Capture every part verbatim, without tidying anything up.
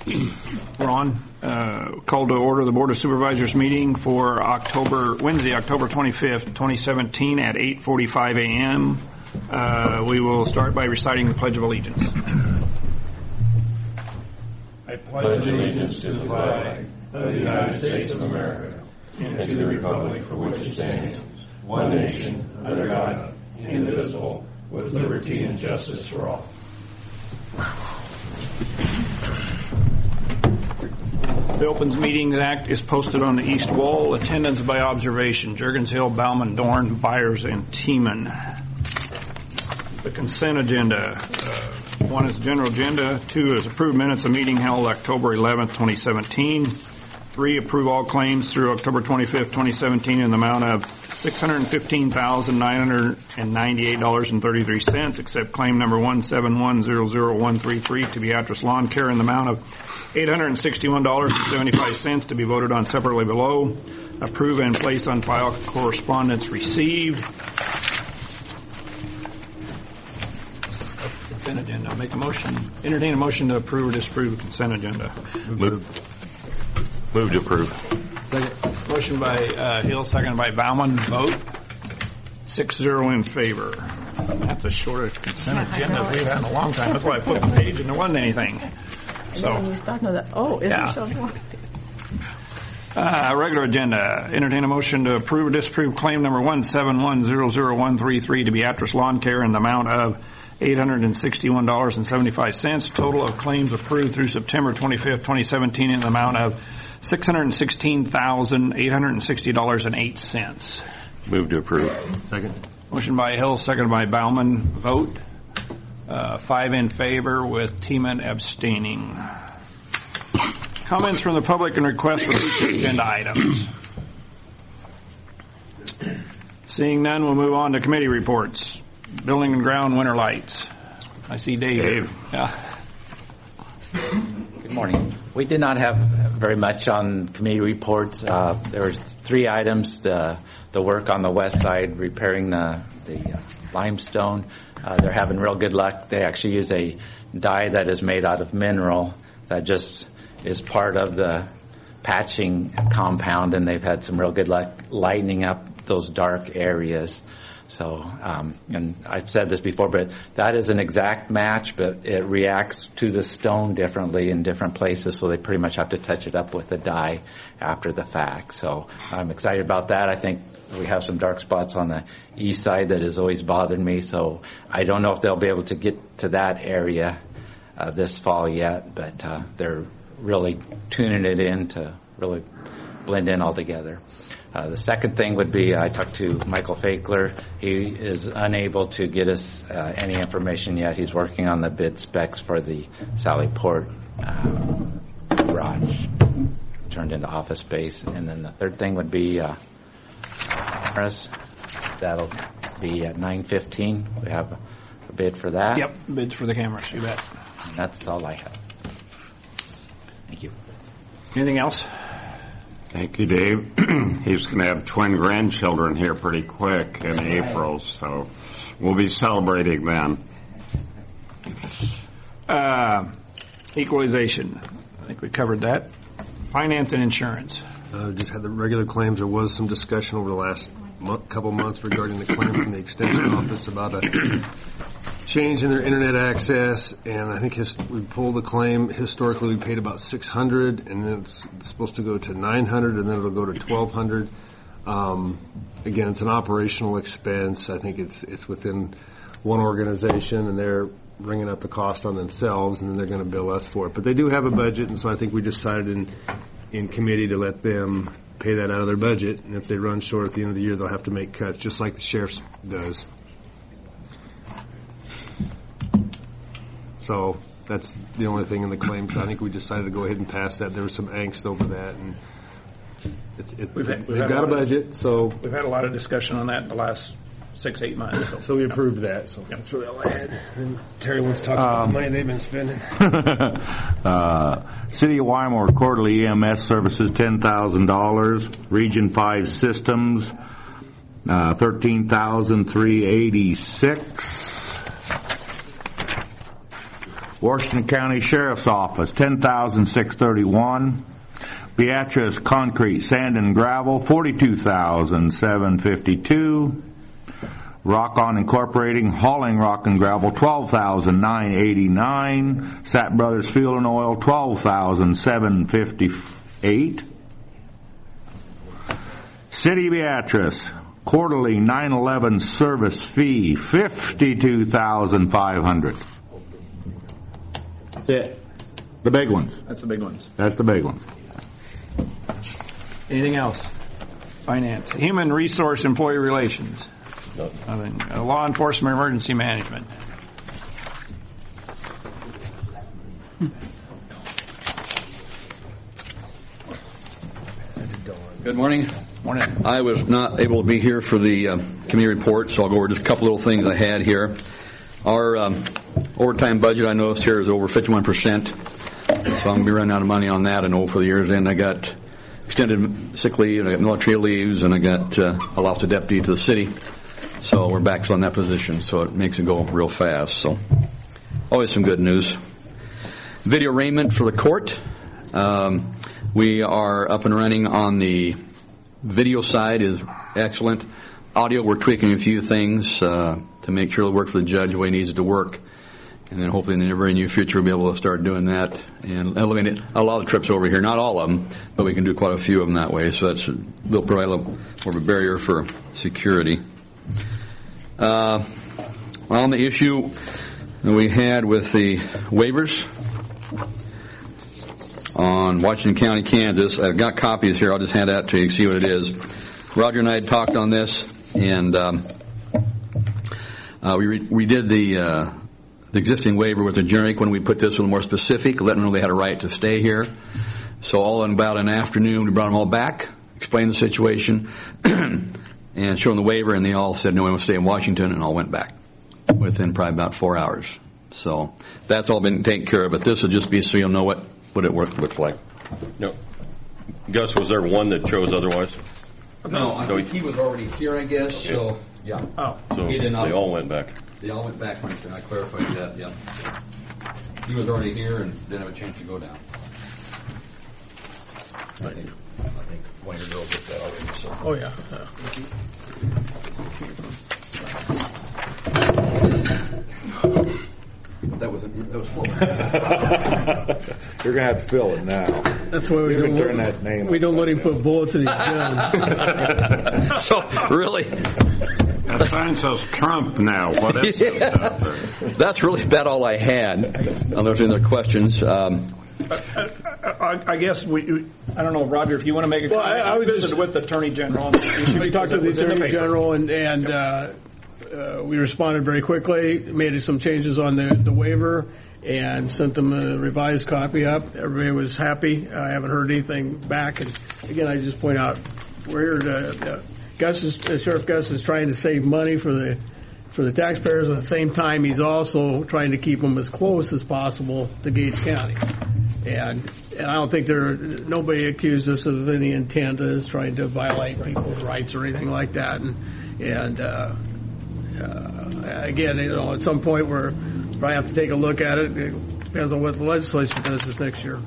We're on. Uh, call to order the Board of Supervisors meeting for October, Wednesday, October twenty-fifth, twenty seventeen at eight forty-five a.m. Uh, we will start by reciting the Pledge of Allegiance. I pledge allegiance to the flag of the United States of America and to the republic for which it stands, one nation, under God, indivisible, with liberty and justice for all. The Opens Meetings Act is posted on the east wall. Attendance by observation. Juergens, Hill, Bauman, Dorn, Byers, and Tiemann. The consent agenda. Uh, one is general agenda. Two is approved minutes of meeting held October eleventh, twenty seventeen. Three, approve all claims through October twenty-fifth, twenty seventeen in the amount of six hundred fifteen thousand nine hundred ninety-eight dollars and thirty-three cents, except claim number one seven one zero zero one three three to Beatrice Lawn Care in the amount of eight hundred sixty-one dollars and seventy-five cents to be voted on separately below. Approve and place on file correspondence received. Consent agenda. Make a motion. Entertain a motion to approve or disapprove the consent agenda. Move. Move to approve. Second. Motion by uh, Hill, second by Bauman. Vote. Six zero in favor. That's the shortest consent Yeah, agenda we've had in a long time. That's why I flipped the page and there wasn't anything. And So, then when you start with that, oh, is Yeah. it short one? uh, regular agenda. Entertain a motion to approve or disapprove claim number one seven one zero zero one three three to Beatrice Lawn Care in the amount of eight hundred sixty-one dollars and seventy-five cents. Total of claims approved through September twenty-fifth, twenty seventeen in the amount of six hundred sixteen thousand eight hundred sixty dollars and eight cents. Move to approve. Second. Motion by Hill, seconded by Bauman. Vote. Uh, five in favor with Tiemann abstaining. Comments from the public and requests for future agenda items. Seeing none, we'll move on to committee reports. Building and ground winter lights. I see Dave. Dave. Yeah. Good morning. We did not have very much on committee reports. Uh, there were three items: the, the work on the west side, repairing the, the uh, limestone. Uh, they're having real good luck. They actually use a dye that is made out of mineral that just is part of the patching compound, and they've had some real good luck lightening up those dark areas. So, um, and I've said this before, but that is an exact match, but it reacts to the stone differently in different places, so they pretty much have to touch it up with the dye after the fact. So I'm excited about that. I think we have some dark spots on the east side that has always bothered me, so I don't know if they'll be able to get to that area uh, this fall yet, but uh, they're really tuning it in to really blend in all together. Uh, the second thing would be I talked to Michael Fakler. He is unable to get us uh, any information yet. He's working on the bid specs for the Sally Port uh, garage turned into office space. And then the third thing would be uh, cameras. That'll be at nine fifteen. We have a bid for that. Yep, bids for the cameras, you bet. And that's all I have. Thank you. Anything else? Thank you, Dave. He's going to have twin grandchildren here pretty quick in April, so we'll be celebrating then. Uh, equalization. I think we covered that. Finance and insurance. Uh, just had the regular claims. There was some discussion over the last month, couple months regarding the claim from the extension office about a change in their internet access, and I think his, we pulled the claim. Historically, we paid about six hundred, and then it's, it's supposed to go to nine hundred, and then it'll go to twelve hundred. Um, again, it's an operational expense. I think it's it's within one organization, and they're bringing up the cost on themselves, and then they're going to bill us for it. But they do have a budget, and so I think we decided in in committee to let them pay that out of their budget, and if they run short at the end of the year, they'll have to make cuts, just like the sheriff's does. So that's the only thing in the claims. I think we decided to go ahead and pass that. There was some angst over that, and it's, it, We've had- we've they've had got a a lot of- budget, so We've had a lot of discussion on that in the last six, eight months. So, so we approved that. So that's really all I had. And Terry wants to talk about the money they've been spending. uh, City of Wymore quarterly E M S services ten thousand dollars. Region five systems uh, thirteen thousand three hundred eighty-six dollars. Washington County Sheriff's Office, ten thousand six hundred thirty-one dollars. Beatrice Concrete, Sand and Gravel, forty-two thousand seven hundred fifty-two dollars. Rock On Incorporating, hauling rock and gravel, twelve thousand nine hundred eighty-nine dollars. Sapp Brothers Fuel and Oil, twelve thousand seven hundred fifty-eight dollars. City Beatrice, quarterly nine eleven service fee, fifty-two thousand five hundred dollars. That's it. The big ones. That's the big ones. That's the big ones. Anything else? Finance. Human Resource Employee Relations. Nothing. Uh, law Enforcement Emergency Management. Good morning. Morning. I was not able to be here for the uh, committee report, so I'll go over just a couple little things I had here. Our um, overtime budget, I noticed here, is over fifty-one percent, so I'm going to be running out of money on that. I know for the year's end I got extended sick leave, and I got military leaves, and I got uh, a lost a deputy to the city, so we're back on that position, so it makes it go real fast. So always some good news. Video arraignment for the court. Um, we are up and running on the video side is excellent. Audio, we're tweaking a few things uh, to make sure it'll work for the judge the way it needs it to work. And then hopefully in the very near future we'll be able to start doing that and eliminate a lot of the trips over here. Not all of them, but we can do quite a few of them that way. So that's will provide a little more of a barrier for security. Uh, on the issue that we had with the waivers on Washington County, Kansas, I've got copies here. I'll just hand that to you to see what it is. Roger and I had talked on this, and um, uh, we re- we did the, uh, the existing waiver with the generic when we put this one more specific, letting them know they had a right to stay here. So all in about an afternoon, we brought them all back, explained the situation, and showed them the waiver, and they all said, no, we want to stay in Washington, and all went back within probably about four hours. So that's all been taken care of, but this will just be so you'll know what, what it work, looks like. No. Gus, was there one that chose otherwise? No, I think he was already here, I guess, so, yeah. Oh. So He did not- they all went back. They all went back, I clarified that, yeah. He was already here and didn't have a chance to go down. I think, I think one of your girls did that already, so. Oh, yeah. That was, that was full. You're going to have to fill it now. That's why we You don't, can turn that name we don't let him put bullets in his gun. So, really, That sign says Trump now. What is it? that's really about all I had. Unless there are other questions. Um, I, I guess we, I don't know, Roger, if you want to make a Well, comment. I- I would visited just- with the Attorney General. on the issue We talked to because the it was in Attorney paper. General, and, and uh, uh, we responded very quickly, made some changes on the, the waiver, and sent them a revised copy up. Everybody was happy. I haven't heard anything back. And again, I just point out, we're here to, uh, Gus is, uh, Sheriff Gus is trying to save money for the for the taxpayers. At the same time, he's also trying to keep them as close as possible to Gates County. And and I don't think there nobody accused us of any intent as trying to violate people's rights or anything like that. And and uh, uh, again, you know, at some point we're probably have to take a look at it. It depends on what the legislature does this next year.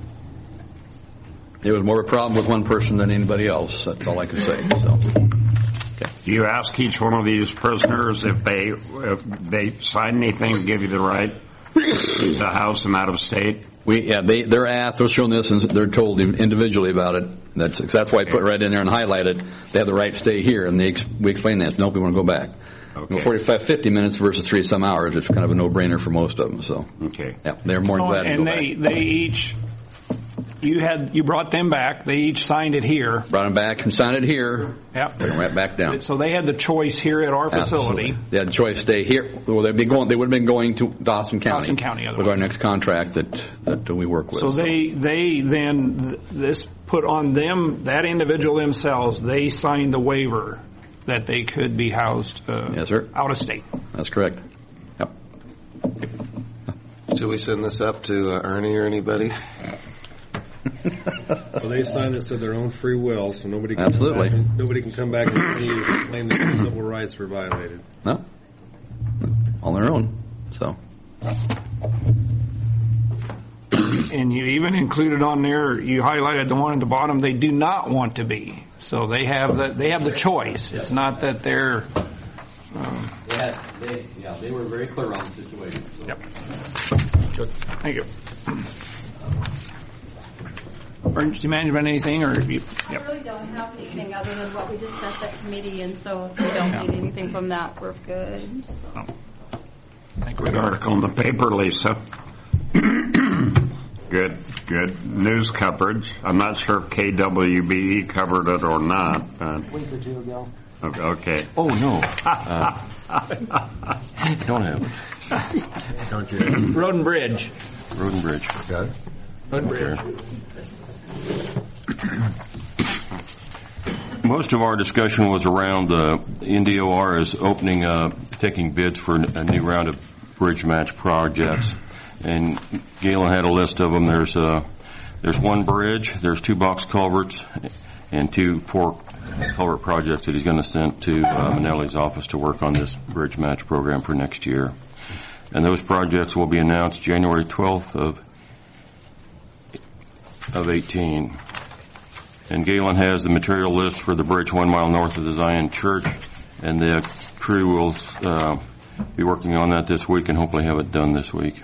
it was more of a problem with one person than anybody else. That's all I can say. So. Do you ask each one of these prisoners if they if they sign anything to give you the right to house them out of state? We yeah they they're asked, they're shown this, and they're told individually about it. That's that's why I put it right in there and highlighted. They have the right to stay here, and they ex- we explain that. Nope, we want to go back. Okay. You know, forty-five, fifty minutes versus three some hours. It's kind of a no-brainer for most of them. So Okay. yeah, they're more than Oh, glad to and go they, back. they each, you had, you brought them back. They each signed it here. Brought them back and signed it here. Yep. Took them right back down. So they had the choice here at our facility. Absolutely. They had a choice to stay here. Well, they'd be going. They would have been going to Dawson County. Dawson County, with otherwise. our next contract that that we work with. So they, they then, th- this put on them, that individual themselves, they signed the waiver that they could be housed uh, Yes, sir. out of state. That's correct. Yep. Should we send this up to uh, Ernie or anybody? So they signed this of their own free will, so nobody can Absolutely. Come back and, nobody can come back and claim, claim that their civil rights were violated. No. On their own. So. and you even included on there, you highlighted the one at the bottom, they do not want to be. So they have the, they have the choice. It's not that they're... Um, They had, they, yeah, they were very clear on the situation. So. Yep. Good. Thank you. Emergency management, anything, or you? Yep. I really don't have anything other than what we discussed at committee, and so if we don't Yeah. need anything from that, we're good. So. Oh. Thank you. Good article in the paper, Lisa. Good, good news coverage. I'm not sure if K W B E covered it or not. But... A week or two ago. Okay. okay. Oh, no. Uh, don't have it. Don't you? Road and Bridge. Road and Bridge. Got it? Road and Bridge. Most of our discussion was around uh, N D O R is opening, uh, taking bids for a new round of bridge match projects. And Galen had a list of them. There's uh, there's one bridge, there's two box culverts, and two four culvert projects that he's going to send to uh, Manelli's office to work on this bridge match program for next year. And those projects will be announced January twelfth of of eighteen. And Galen has the material list for the bridge one mile north of the Zion Church, and the crew will uh, be working on that this week and hopefully have it done this week.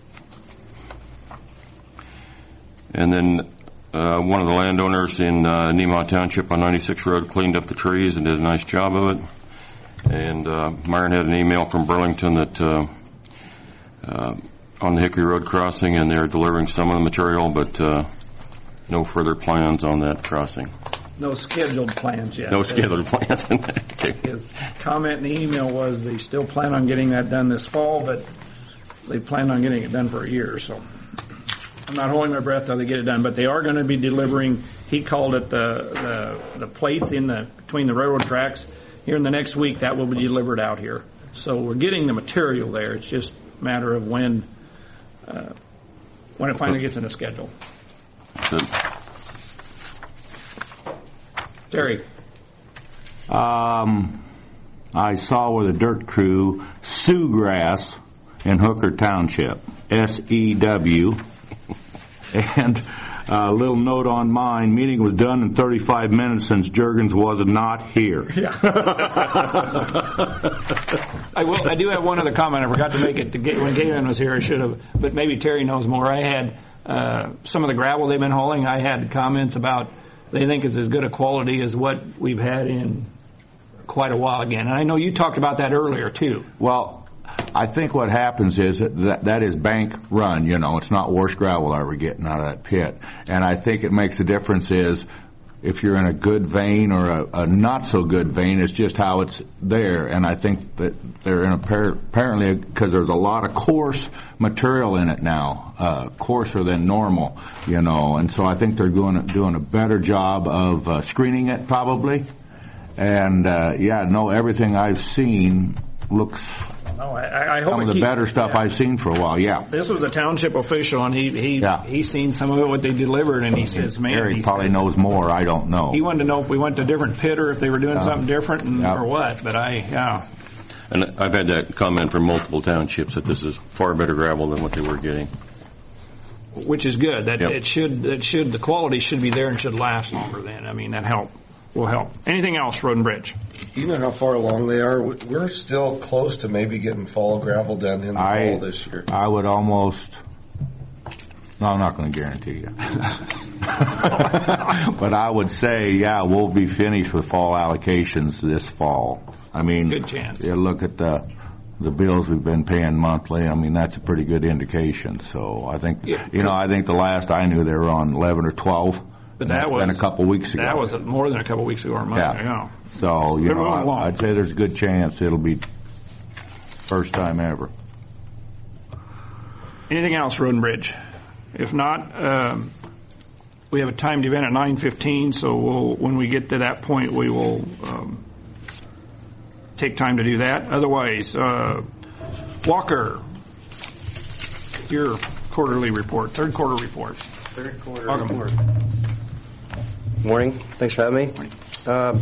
And then uh, one of the landowners in uh, Nemaw Township on ninety-six Road cleaned up the trees and did a nice job of it. And uh, Myron had an email from Burlington that uh, uh, on the Hickory Road crossing, and they're delivering some of the material, but uh, no further plans on that crossing. No scheduled plans yet. No scheduled plans. Okay. His comment in the email was they still plan on getting that done this fall, but they plan on getting it done for a year. So I'm not holding my breath till they get it done, but they are going to be delivering. He called it the the, the plates in the between the railroad tracks. Here in the next week, that will be delivered out here. So we're getting the material there. It's just a matter of when uh, when it finally gets in the schedule. Good. Terry. Um, I saw where the dirt crew Sew grass in Hooker Township, S E W, and a little note on mine, meeting was done in thirty-five minutes since Juergens was not here. Yeah. I will. I do have one other comment. I forgot to make it to get, when Galen was here. I should have, but maybe Terry knows more. I had uh, some of the gravel they've been hauling. I had comments about they think it's as good a quality as what we've had in quite a while again. And I know you talked about that earlier too. Well, I think what happens is that that, that is bank run, you know, it's not worse gravel I were getting out of that pit. And I think it makes a difference is if you're in a good vein or a, a not so good vein, it's just how it's there. And I think that they're in a par- apparently because there's a lot of coarse material in it now, uh, coarser than normal, you know. And so I think they're doing doing a better job of uh, screening it probably. And uh, yeah, no, everything I've seen looks. Oh, I, I hope some it of the keeps, better stuff yeah. I've seen for a while. Yeah. This was a township official, and he he Yeah. he's seen some of it what they delivered, and he says, "Man, Eric he probably said, knows more. I don't know. He wanted to know if we went to a different pit or if they were doing Yeah. something different and, Yeah. or what." But I, yeah, And I've had that comment from multiple townships that this is far better gravel than what they were getting. which is good. That Yep. it should it should the quality should be there and should last longer. Then I mean that help will help. Anything else, Road and Bridge? Do you know how far along they are? We- We're still close to maybe getting fall gravel done in the I, fall this year. I would almost. No, I'm not going to guarantee you. But I would say, yeah, we'll be finished with fall allocations this fall. I mean, Good chance. You look at the the bills we've been paying monthly. I mean, that's a pretty good indication. So I think, Yeah. you know, I think the last I knew they were on eleven or twelve. But and that that's was been a couple weeks ago. That was more than a couple weeks ago or a month Yeah. ago. So, you They're know, moving along. I, I'd say there's a good chance it'll be first time ever. Anything else, Road and Bridge? If not, um, we have a timed event at nine fifteen, so we'll, when we get to that point, we will um, take time to do that. Otherwise, uh, Walker, your quarterly report, third quarter report. Third quarter Welcome. report. Morning. Thanks for having me. Um,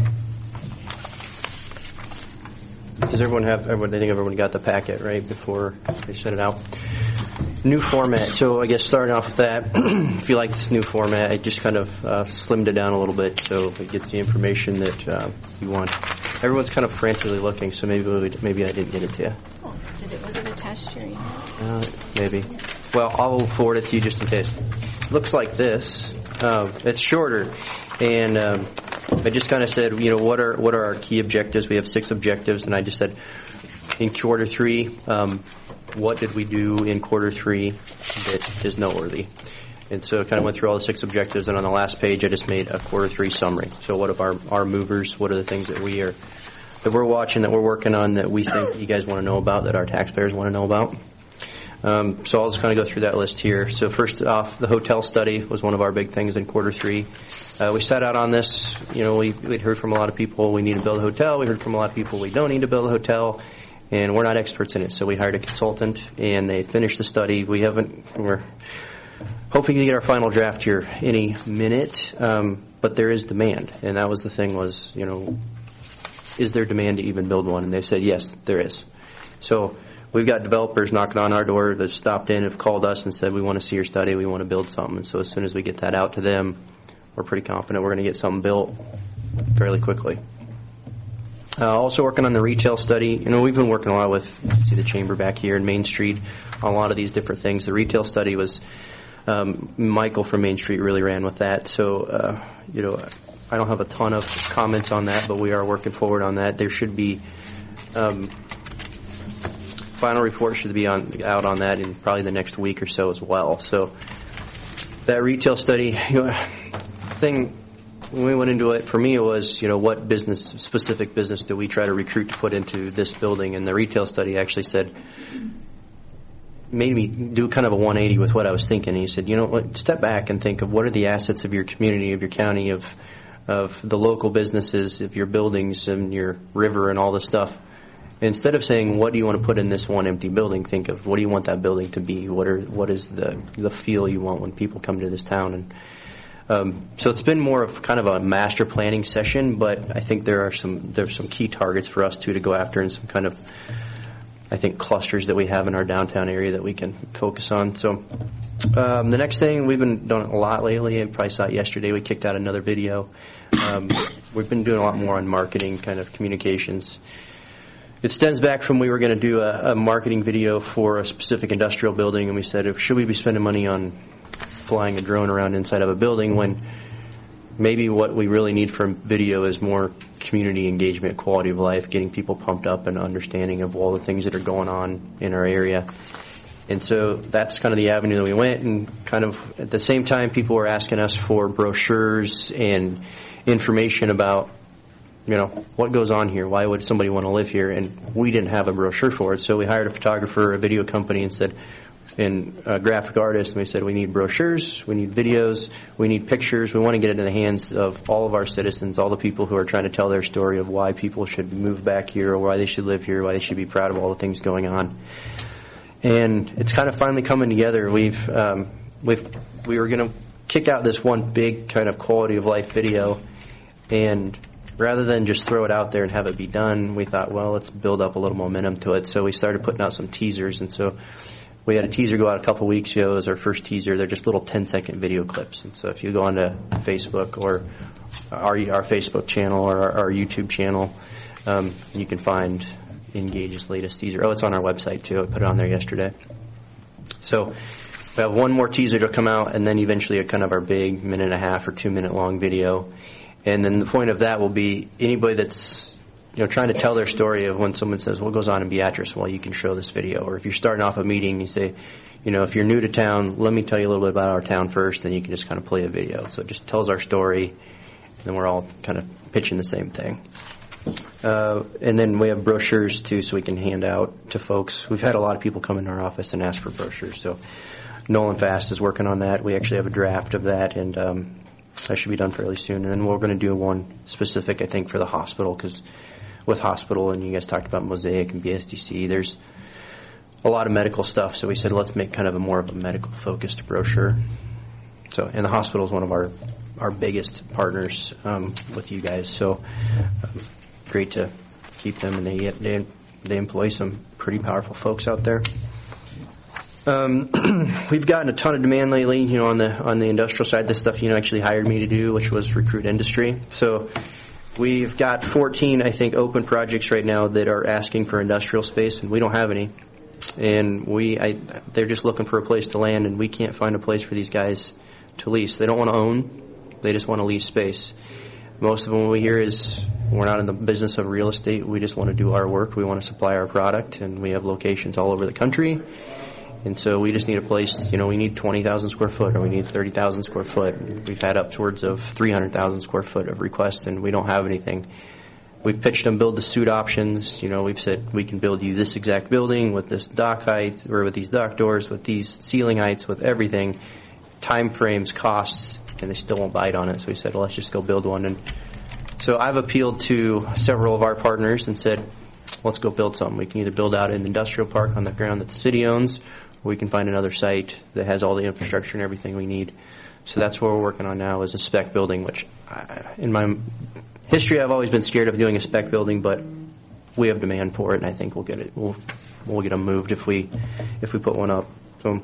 does everyone have? Everyone, I think everyone got the packet right before they sent it out. new format. So I guess starting off with that, if you like this new format, I just kind of uh, slimmed it down a little bit so it gets the information that uh, you want. Everyone's kind of frantically looking, so maybe maybe I didn't get it to you. Oh, did it, was it attached to your email? Uh, maybe. Well, I'll forward it to you just in case. It looks like this. Um, it's shorter, and um, I just kind of said, you know, what are what are our key objectives? We have six objectives, and I just said, in quarter three, um, what did we do in quarter three that is noteworthy? And so I kind of went through all the six objectives, and on the last page, I just made a quarter three summary. So what of our, our movers? What are the things that we are that we're watching, that we're working on, that we think you guys want to know about, that our taxpayers want to know about? Um, so I'll just kind of go through that list here. So first off, the hotel study was one of our big things in quarter three. Uh, we set out on this. You know, we, we'd heard from a lot of people we need to build a hotel. We heard from a lot of people we don't need to build a hotel. And we're not experts in it, so we hired a consultant, and they finished the study. We haven't, we're hoping to get our final draft here any minute, um, but there is demand. And that was the thing was, you know, is there demand to even build one? And they said, yes, there is. So we've got developers knocking on our door that stopped in, have called us and said, we want to see your study, we want to build something. And so as soon as we get that out to them, we're pretty confident we're going to get something built fairly quickly. Uh, also working on the retail study. You know, we've been working a lot with, see the chamber back here in Main Street on a lot of these different things. The retail study was, um, Michael from Main Street really ran with that. So, uh, you know, I don't have a ton of comments on that, but we are working forward on that. There should be, um, final report should be on, out on that in probably the next week or so as well. So that retail study, you know, thing, when we went into it, for me it was, you know, what business, specific business do we try to recruit to put into this building? And the retail study actually said, made me do kind of a one eighty with what I was thinking. He said, you know what, step back and think of what are the assets of your community, of your county, of of the local businesses, of your buildings and your river and all this stuff. Instead of saying, what do you want to put in this one empty building, think of what do you want that building to be? What are what is the the feel you want when people come to this town? And Um, so it's been more of kind of a master planning session, but I think there are some there's some key targets for us too to go after, and some kind of, I think, clusters that we have in our downtown area that we can focus on. So um, the next thing, we've been doing a lot lately. I probably saw it yesterday. We kicked out another video. Um, we've been doing a lot more on marketing, kind of communications. It stems back from we were going to do a, a marketing video for a specific industrial building, and we said, should we be spending money on flying a drone around inside of a building when maybe what we really need from video is more community engagement, quality of life, getting people pumped up and understanding of all the things that are going on in our area. And so that's kind of the avenue that we went, and kind of at the same time people were asking us for brochures and information about, you know, what goes on here, why would somebody want to live here, and we didn't have a brochure for it. So we hired a photographer, a video company, and said, and a graphic artist, and we said we need brochures, we need videos, we need pictures. We want to get it in the hands of all of our citizens, all the people who are trying to tell their story of why people should move back here, or why they should live here, why they should be proud of all the things going on. And it's kind of finally coming together. We've um, we've we were going to kick out this one big kind of quality of life video, and rather than just throw it out there and have it be done, we thought, well, let's build up a little momentum to it. So we started putting out some teasers, and so we had a teaser go out a couple weeks ago. It was our first teaser. They're just little ten-second video clips. And so if you go onto Facebook or our, our Facebook channel or our, our YouTube channel, um, you can find Engage's latest teaser. Oh, it's on our website, too. I put it on there yesterday. So we have one more teaser to come out, and then eventually a kind of our big minute and a half or two-minute long video. And then the point of that will be anybody that's, you know, trying to tell their story of when someone says, what goes on in Beatrice? Well, you can show this video. Or if you're starting off a meeting, you say, you know, if you're new to town, let me tell you a little bit about our town first, then you can just kind of play a video. So it just tells our story, and then we're all kind of pitching the same thing. Uh, and then we have brochures, too, so we can hand out to folks. We've had a lot of people come into our office and ask for brochures. So Nolan Fast is working on that. We actually have a draft of that, and um, that should be done fairly soon. And then we're going to do one specific, I think, for the hospital, because with hospital, and you guys talked about Mosaic and B S D C, there's a lot of medical stuff, so we said let's make kind of a more of a medical focused brochure. So, and the hospital is one of our our biggest partners um, with you guys, so um, great to keep them, and they they they employ some pretty powerful folks out there. Um, we've gotten a ton of demand lately, you know, on the on the industrial side, the stuff you know actually hired me to do, which was recruit industry. So we've got fourteen, I think, open projects right now that are asking for industrial space, and we don't have any. And we, I, they're just looking for a place to land, and we can't find a place for these guys to lease. They don't want to own; they just want to lease space. Most of them we hear is we're not in the business of real estate. We just want to do our work. We want to supply our product, and we have locations all over the country. And so we just need a place, you know, we need twenty thousand square foot or we need thirty thousand square foot. We've had upwards of three hundred thousand square foot of requests, and we don't have anything. We've pitched them build-to-suit options. You know, we've said we can build you this exact building with this dock height or with these dock doors, with these ceiling heights, with everything, time frames, costs, and they still won't bite on it. So we said, well, let's just go build one. And so I've appealed to several of our partners and said, let's go build something. We can either build out an industrial park on the ground that the city owns, or we can find another site that has all the infrastructure and everything we need. So that's what we're working on now is a spec building, which I, in my history I've always been scared of doing a spec building, but we have demand for it, and I think we'll get it. We'll we'll get them moved if we if we put one up. So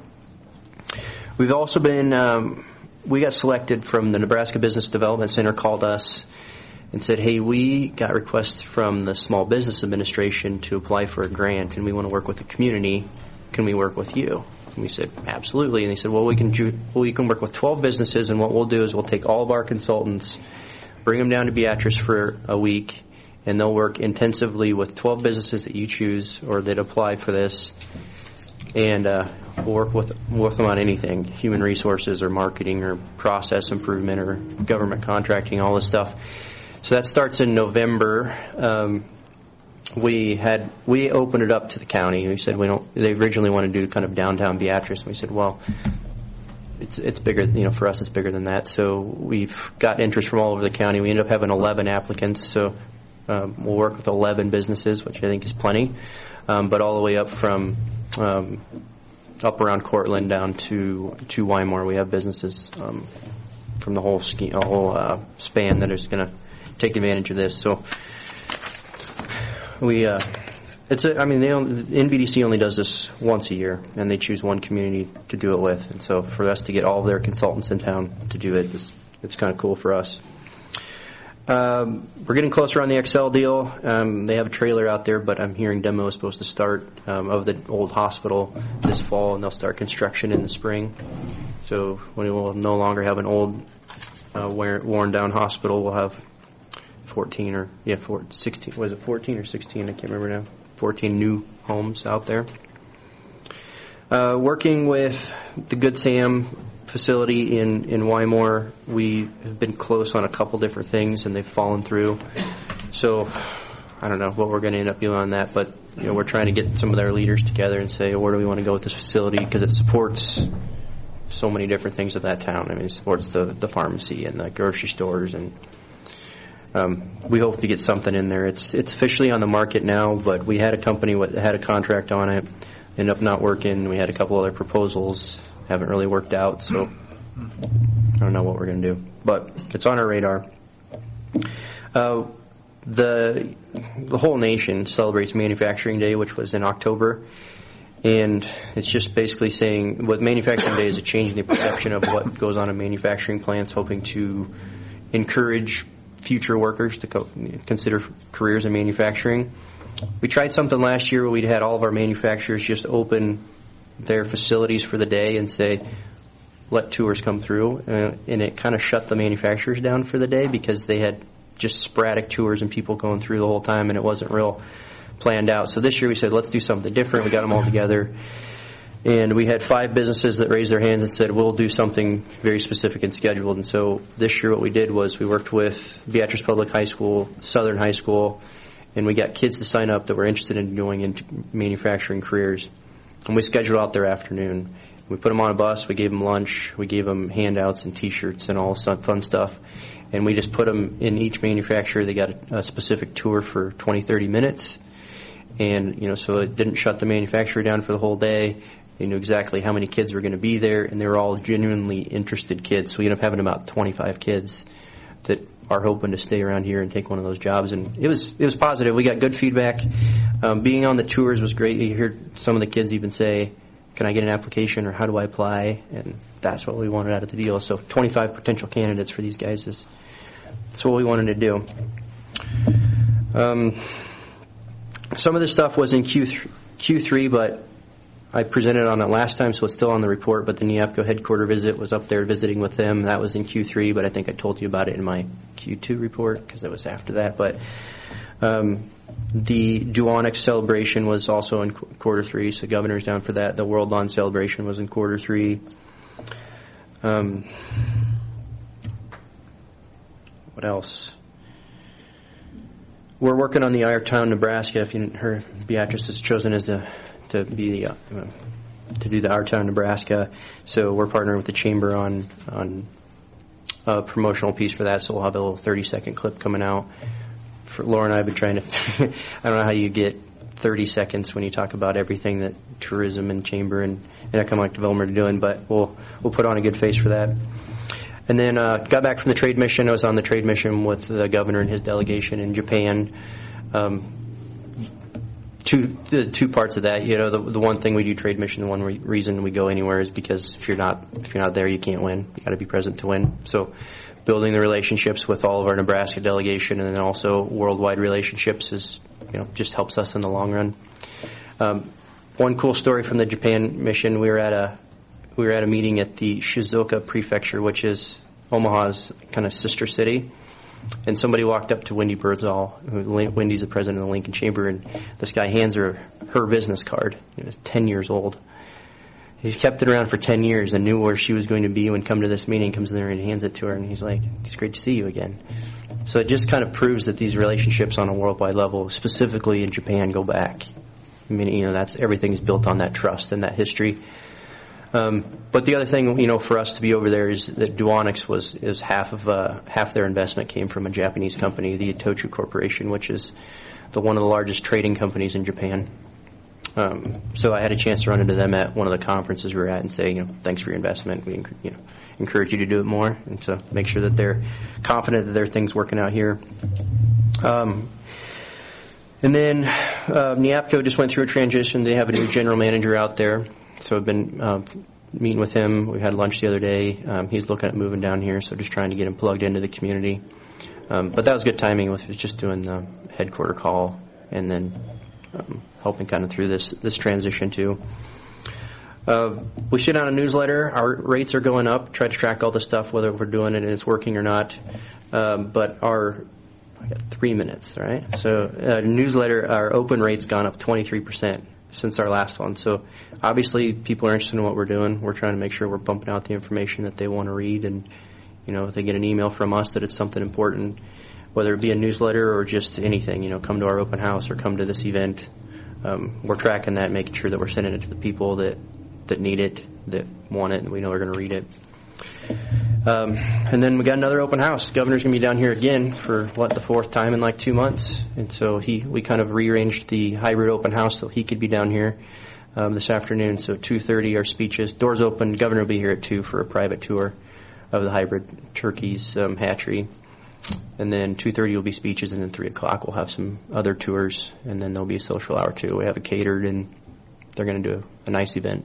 we've also been um, we got selected from the Nebraska Business Development Center, called us and said, hey, we got requests from the Small Business Administration to apply for a grant, and we want to work with the community. Can we work with you? And we said, absolutely. And they said, well, we can do, well, we can work with twelve businesses, and what we'll do is we'll take all of our consultants, bring them down to Beatrice for a week, and they'll work intensively with twelve businesses that you choose or that apply for this, and uh, we'll work with, with them on anything, human resources or marketing or process improvement or government contracting, all this stuff. So that starts in November. Um, we had we opened it up to the county. We said we don't. They originally wanted to do kind of downtown Beatrice, and we said, well, it's it's bigger. You know, for us, it's bigger than that. So we've got interest from all over the county. We ended up having eleven applicants. So um, we'll work with eleven businesses, which I think is plenty. Um, but all the way up from um, up around Cortland down to to Wymore, we have businesses um, from the whole ski, a whole uh, span that is going to take advantage of this. So we, uh, it's a, I mean, they only, N B D C only does this once a year, and they choose one community to do it with. And so for us to get all of their consultants in town to do it, it's, it's kind of cool for us. Um, we're getting closer on the Excel deal. Um, they have a trailer out there, but I'm hearing demo is supposed to start um, of the old hospital this fall, and they'll start construction in the spring. So we will no longer have an old, uh, worn-down hospital. We'll have fourteen or yeah, four, sixteen. Was it fourteen or sixteen? I can't remember now. fourteen new homes out there. Uh, working with the Good Sam facility in in Wymore, we have been close on a couple different things, and they've fallen through. So I don't know what we're going to end up doing on that, but you know, we're trying to get some of their leaders together and say, where do we want to go with this facility, because it supports so many different things of that town. I mean, it supports the the pharmacy and the grocery stores, and Um, we hope to get something in there. It's it's officially on the market now, but we had a company that had a contract on it, ended up not working. We had a couple other proposals, haven't really worked out, so I don't know what we're going to do. But it's on our radar. Uh, the the whole nation celebrates Manufacturing Day, which was in October, and it's just basically saying what Manufacturing Day is a change in the perception of what goes on in manufacturing plants, hoping to encourage future workers to co- consider careers in manufacturing. We tried something last year where we'd had all of our manufacturers just open their facilities for the day and say, let tours come through, uh, and it kind of shut the manufacturers down for the day because they had just sporadic tours and people going through the whole time, and it wasn't real planned out. So this year we said, let's do something different. We got them all together. And we had five businesses that raised their hands and said, we'll do something very specific and scheduled. And so this year what we did was we worked with Beatrice Public High School, Southern High School, and we got kids to sign up that were interested in going into manufacturing careers. And we scheduled out their afternoon. We put them on a bus, we gave them lunch, we gave them handouts and T-shirts and all fun stuff. And we just put them in each manufacturer. They got a, a specific tour for twenty, thirty minutes. And, you know, so it didn't shut the manufacturer down for the whole day. They knew exactly how many kids were going to be there, and they were all genuinely interested kids. So we ended up having about twenty-five kids that are hoping to stay around here and take one of those jobs. And it was it was positive. We got good feedback. Um, being on the tours was great. You heard some of the kids even say, can I get an application or how do I apply? And that's what we wanted out of the deal. So twenty-five potential candidates for these guys is that's what we wanted to do. Um, some of this stuff was in Q three, Q three, but I presented on it last time, so it's still on the report. But the NEAPCO headquarter visit was up there visiting with them. That was in Q three, but I think I told you about it in my Q two report because it was after that. But um, the Duonix celebration was also in qu- quarter three, so the governor's down for that. The World Lawn celebration was in quarter three. Um, what else? We're working on the Irontown, Nebraska. If you didn't hear, Beatrice is chosen as a to be the uh, to do the Irontown, Nebraska. So we're partnering with the chamber on on a promotional piece for that. So we'll have a little thirty second clip coming out. For Laura and I have been trying to. I don't know how you get thirty seconds when you talk about everything that tourism and chamber and, and economic development are doing, but we'll we'll put on a good face for that. And then uh, got back from the trade mission. I was on the trade mission with the governor and his delegation in Japan. Um, two the two parts of that. You know, the the one thing we do trade mission, the one re- reason we go anywhere is because if you're not if you're not there, you can't win. You got to be present to win. So, building the relationships with all of our Nebraska delegation and then also worldwide relationships is you know just helps us in the long run. Um, one cool story from the Japan mission: we were at a we were at a meeting at the Shizuoka Prefecture, which is Omaha's kind of sister city. And somebody walked up to Wendy Birdsall, who Wendy's the president of the Lincoln Chamber, and this guy hands her her business card. It was ten years old. He's kept it around for ten years and knew where she was going to be when come to this meeting. Comes in there and hands it to her, and he's like, "It's great to see you again." So it just kind of proves that these relationships on a worldwide level, specifically in Japan, go back. I mean, you know, that's everything's built on that trust and that history. Um, but the other thing, you know, for us to be over there is that Duonix was is half of uh, half their investment came from a Japanese company, the Itochu Corporation, which is the one of the largest trading companies in Japan. Um, so I had a chance to run into them at one of the conferences we were at and say, you know, thanks for your investment. We you know encourage you to do it more, and so make sure that they're confident that their things working out here. Um, and then uh, NEAPCO just went through a transition. They have a new general manager out there. So I've been uh, meeting with him. We had lunch the other day. Um, he's looking at moving down here, so just trying to get him plugged into the community. Um, but that was good timing. With was just doing the headquarter call and then um, helping kind of through this this transition too. Uh, we sent out a newsletter. Our rates are going up. Try to track all the stuff, whether we're doing it and it's working or not. Um, but our I got three minutes, right? So uh, newsletter, our open rate's gone up twenty-three percent. Since our last one. So obviously people are interested in what we're doing. We're trying to make sure we're pumping out the information that they want to read, and you know, if they get an email from us that it's something important, whether it be a newsletter or just anything, you know, come to our open house or come to this event. Um, we're tracking that, making sure that we're sending it to the people that, that need it, that want it, and we know they're going to read it. Um, and then we got another open house. The governor's going to be down here again for, what, the fourth time in like two months. And so he we kind of rearranged the hybrid open house so he could be down here um, this afternoon. So two thirty our speeches. Doors open. The governor will be here at two for a private tour of the hybrid turkeys um, hatchery. And then two thirty will be speeches, and then three o'clock we'll have some other tours. And then there'll be a social hour too. We have it catered, and they're going to do a, a nice event.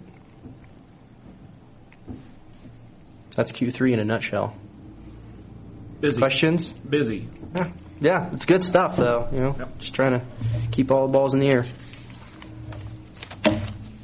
That's Q three in a nutshell. Busy. Questions? Busy. Yeah, yeah, it's good stuff, though. You know, yep. Just trying to keep all the balls in the air. A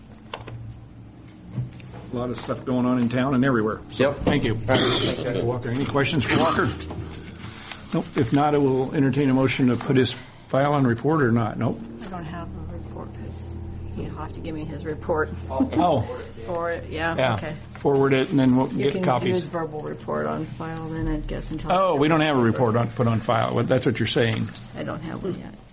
lot of stuff going on in town and everywhere. So, yep. Thank you. Thank you, Walker. Any questions for Walker? Nope. If not, I will entertain a motion to put his file on report or not. Nope. I don't have a report because he'll have to give me his report. Oh. For it, yeah, yeah. Okay. Forward it, and then we'll you get can copies. do his verbal report on file then, I guess, until... Oh, we don't have a report on, put on file. Well, that's what you're saying. I don't have one yet.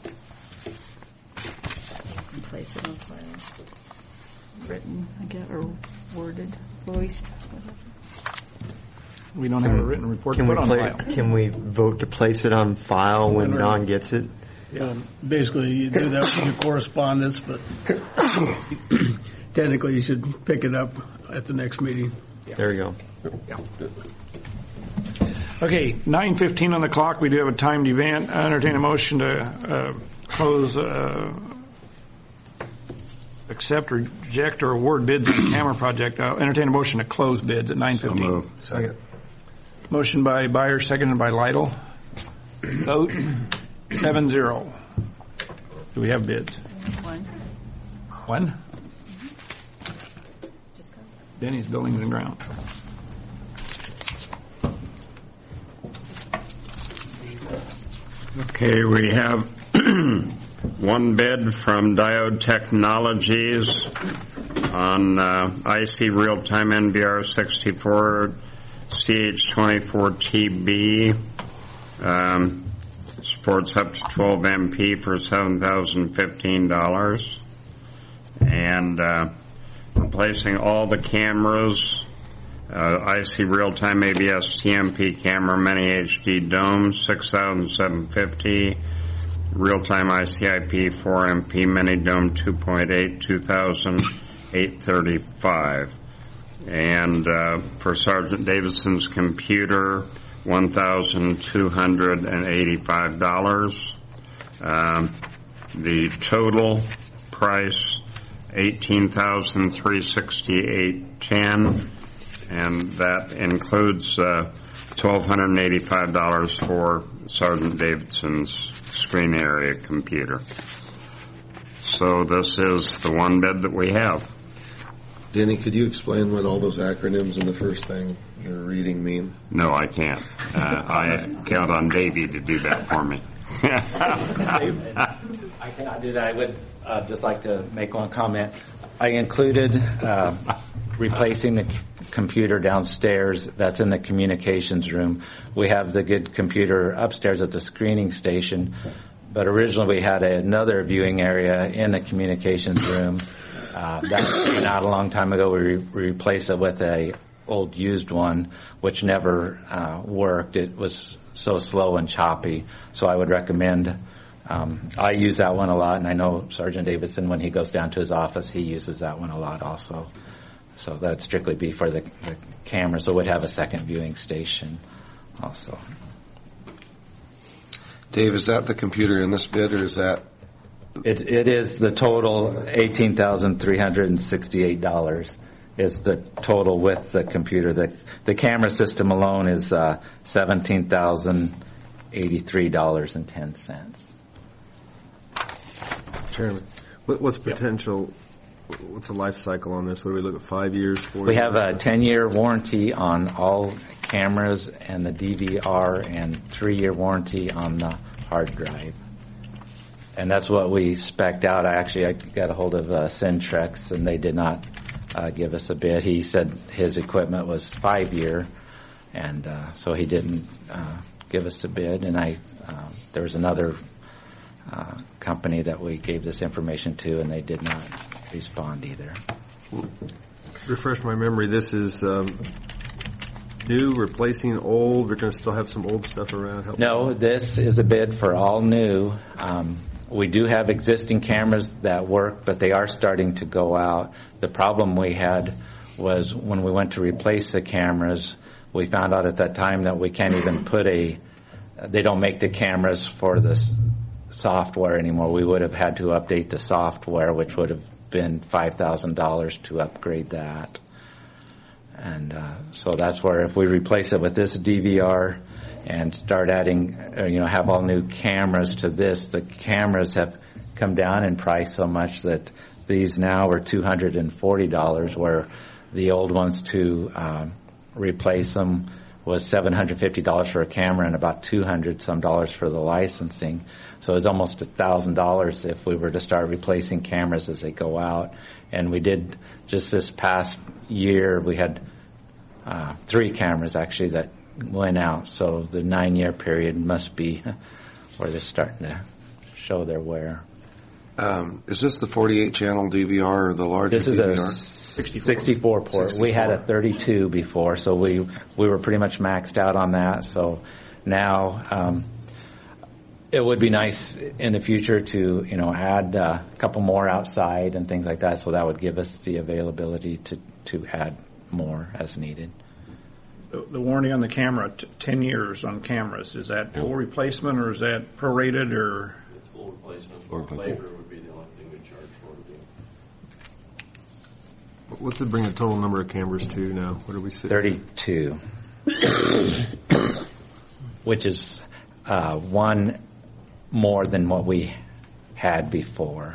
And place it on file. Written, I guess, or worded, voiced, whatever. We don't have a written report can to put we on play, file. Can we vote to place it on file when Don gets it? Yeah, basically, you do that with your correspondence, but technically you should pick it up at the next meeting. Yeah. There you go. Yeah. Okay, nine fifteen on the clock. We do have a timed event. I entertain a motion to uh, close uh, accept, reject, or award bids on the camera project. I'll entertain a motion to close bids at nine fifteen. So moved. Second. Motion by Byers, seconded by Lytle. Vote seven zero. Do we have bids? One. One? Denny's Buildings and Ground. Okay, we have one bid from Diode Technologies on uh, I C real-time N V R sixty-four C H twenty-four T B. Um, supports up to twelve M P for seven thousand fifteen dollars. And uh, replacing all the cameras, uh, I C real-time A B S T M P camera, mini H D dome, six thousand seven hundred fifty dollars. Real-time I C I P four M P mini dome two point eight, two thousand eight hundred thirty-five dollars. And uh, for Sergeant Davidson's computer, one thousand two hundred eighty-five dollars. Um, the total price, eighteen thousand three hundred sixty-eight dollars and ten cents, and that includes uh, one thousand two hundred eighty-five dollars for Sergeant Davidson's screen area computer. So this is the one bid that we have. Denny, could you explain what all those acronyms in the first thing you're reading mean? No, I can't. Uh, I count on Davey to do that for me. I cannot do that. I would uh, just like to make one comment. I included uh, replacing the c- computer downstairs that's in the communications room. We have the good computer upstairs at the screening station, but originally we had another viewing area in the communications room. Uh, that came out a long time ago. We, re- we replaced it with a old used one, which never uh, worked. It was so slow and choppy. So I would recommend. Um, I use that one a lot, and I know Sergeant Davidson, when he goes down to his office, he uses that one a lot also. So that'd strictly be for the, the camera. So it would have a second viewing station also. Dave, is that the computer in this bid, or is that? It, it is the total eighteen thousand three hundred sixty-eight dollars is the total with the computer. The, the camera system alone is uh, seventeen thousand eighty-three dollars and ten cents. Chairman, what, what's potential, what's the life cycle on this? What do we look at, five years, four We years? have a ten-year warranty on all cameras and the D V R, and three-year warranty on the hard drive. And that's what we spec'd out. I actually I got a hold of uh, Centrex, and they did not uh, give us a bid. He said his equipment was five-year, and uh, so he didn't uh, give us a bid. And I, uh, there was another uh, company that we gave this information to, and they did not respond either. Refresh my memory. This is um, new, replacing old. We're going to still have some old stuff around. Help No, this is a bid for all new. Um, we do have existing cameras that work, but they are starting to go out. The problem we had was when we went to replace the cameras, we found out at that time that we can't even put a, they don't make the cameras for this software anymore. We would have had to update the software, which would have been five thousand dollars to upgrade that. And uh, so that's where if we replace it with this D V R and start adding, uh, you know, have all new cameras to this, the cameras have come down in price so much that these now are two hundred forty dollars, where the old ones to um, replace them was seven hundred fifty dollars for a camera and about two hundred some dollars for the licensing. So it's almost one thousand dollars if we were to start replacing cameras as they go out. And we did, just this past year, we had uh, three cameras actually that went out. So the nine-year period must be where they're starting to show their wear. Um, is this the forty-eight channel D V R or the larger This is D V R? a sixty-four port. We had a thirty-two before, so we we were pretty much maxed out on that. So now um, it would be nice in the future to you know add uh, a couple more outside and things like that. So that would give us the availability to to add more as needed. The, the warranty on the camera, t- ten years on cameras, is that full replacement or is that prorated or? It's full replacement. Labor would be the only thing we charge for to do. What's it bring the total number of cameras to now? What are we sitting? thirty-two, which is uh, one more than what we had before.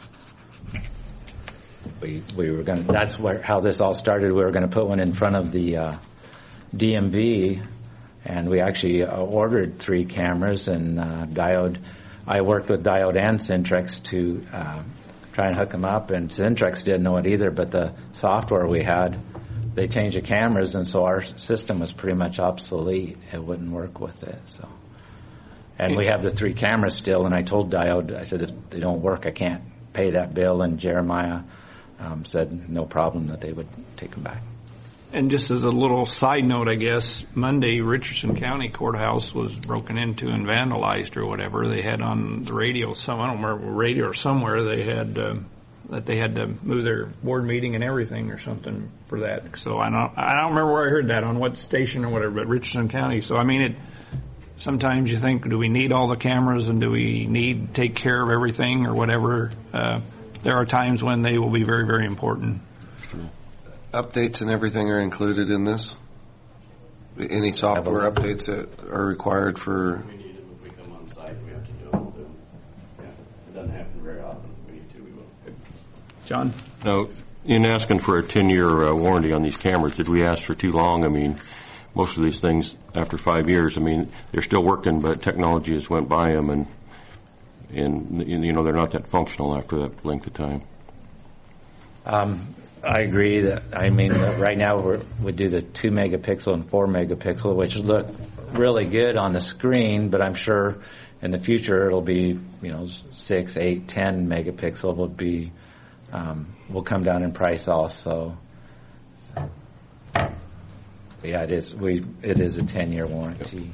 We we were going. That's where how this all started. We were going to put one in front of the uh, D M V, and we actually uh, ordered three cameras. And uh, Diode, I worked with Diode and Centrex to uh, try and hook them up, and Centrex didn't know it either. But the software we had, they changed the cameras, and so our system was pretty much obsolete. It wouldn't work with it. So, and we have the three cameras still. And I told Diode, I said, if they don't work, I can't pay that bill. And Jeremiah Um, said no problem, that they would take them back. And just as a little side note, I guess, Monday, Richardson County Courthouse was broken into and vandalized or whatever. They had on the radio, some I don't remember, radio or somewhere, they had uh, that they had to move their board meeting and everything or something for that. So I don't, I don't remember where I heard that, on what station or whatever, but Richardson County. So, I mean, it. Sometimes you think, do we need all the cameras and do we need to take care of everything or whatever? Uh, There are times when they will be very, very important. Updates and everything are included in this? Any software updates that are required for? We need them if we come on site. We have to do them. We'll do them. Yeah. It doesn't happen very often. We need to. We will. John? Now, in asking for a ten-year uh, warranty on these cameras, did we ask for too long? I mean, most of these things, after five years, I mean, they're still working, but technology has went by them, and And, you know, they're not that functional after that length of time. Um, I agree that, I mean, right now we're, we do the two megapixel and four megapixel, which look really good on the screen, but I'm sure in the future it'll be, you know, six, eight, ten megapixel will be, um, will come down in price also. So, yeah, it is, we, it is a ten-year warranty.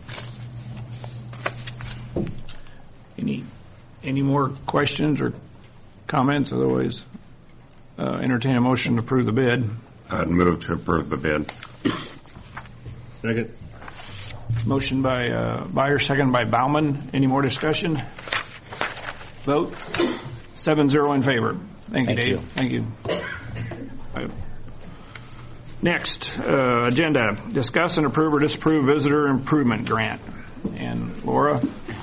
Any Any more questions or comments? Otherwise, uh, entertain a motion to approve the bid. I'd move to approve the bid. Second. Motion by uh, Byer, second by Bauman. Any more discussion? Vote. Seven zero in favor. Thank you, Thank Dave. you. Thank you. Right. Next, uh, agenda. Discuss and approve or disapprove visitor improvement grant. And Laura?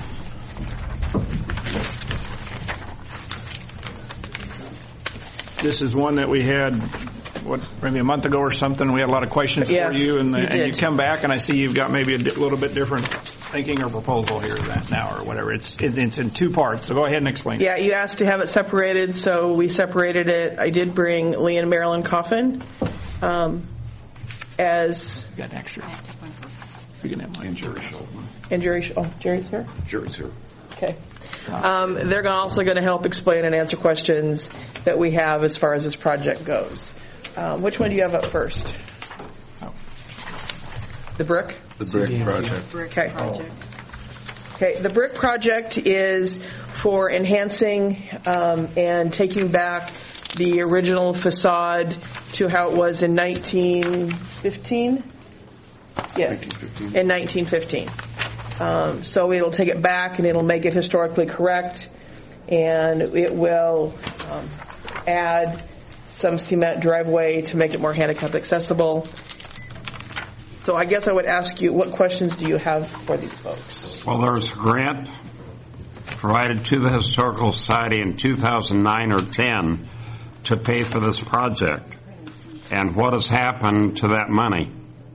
This is one that we had, what, maybe a month ago or something. We had a lot of questions yeah, for you, and, the, you and you come back, and I see you've got maybe a di- little bit different thinking or proposal here that now or whatever. It's it, it's in two parts, so go ahead and explain. Yeah, you asked to have it separated, so we separated it. I did bring Lee and Marilyn Coffin um, as... You got an extra. You can have mine, Jerry. And Jerry, oh, Jerry's here? Jerry's here. Okay. Um, they're also going to help explain and answer questions that we have as far as this project goes. Um, which one do you have up first? Oh. The brick? The brick project. Brick okay. project. Okay, the brick project is for enhancing um, and taking back the original facade to how it was in nineteen fifteen? Yes, nineteen fifteen. In nineteen fifteen. Um, so it'll take it back and it'll make it historically correct, and it will um, add some cement driveway to make it more handicap accessible. So I guess I would ask you, what questions do you have for these folks? Well, there was a grant provided to the Historical Society in two thousand nine or ten to pay for this project. And what has happened to that money?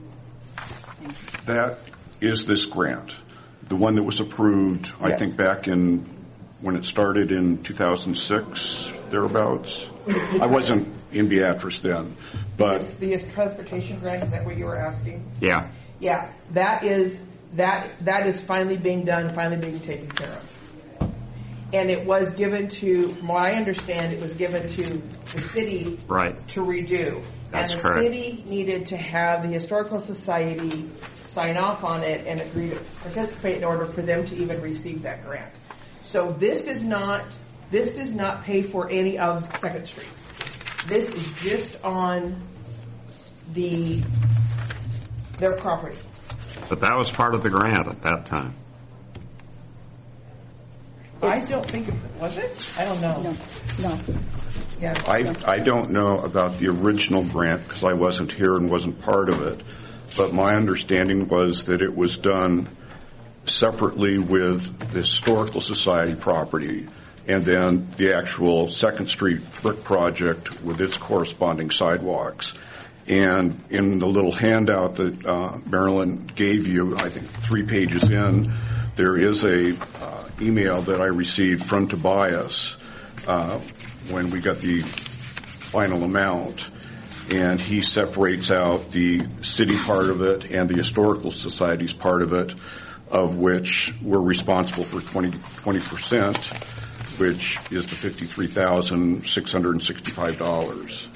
That is this grant. The one that was approved, I yes. think back in, when it started in two thousand six, thereabouts. I wasn't in Beatrice then, but... The transportation grant, is that what you were asking? Yeah. Yeah, that is, that that is finally being done, finally being taken care of. And it was given to, from what I understand, it was given to the city right. to redo. That's and the correct. city needed to have the Historical Society sign off on it and agree to participate in order for them to even receive that grant. So this does not this does not pay for any of Second Street. This is just on the their property. But that was part of the grant at that time. I don't think it was it. I don't know. No, no. Yeah. I, I don't know about the original grant because I wasn't here and wasn't part of it, but my understanding was that it was done separately with the Historical Society property and then the actual Second Street brick project with its corresponding sidewalks. And in the little handout that uh, Marilyn gave you, I think three pages in, there is a uh, email that I received from Tobias uh, when we got the final amount, and he separates out the city part of it and the Historical Society's part of it, of which we're responsible for twenty percent, which is the fifty-three thousand six hundred sixty-five dollars.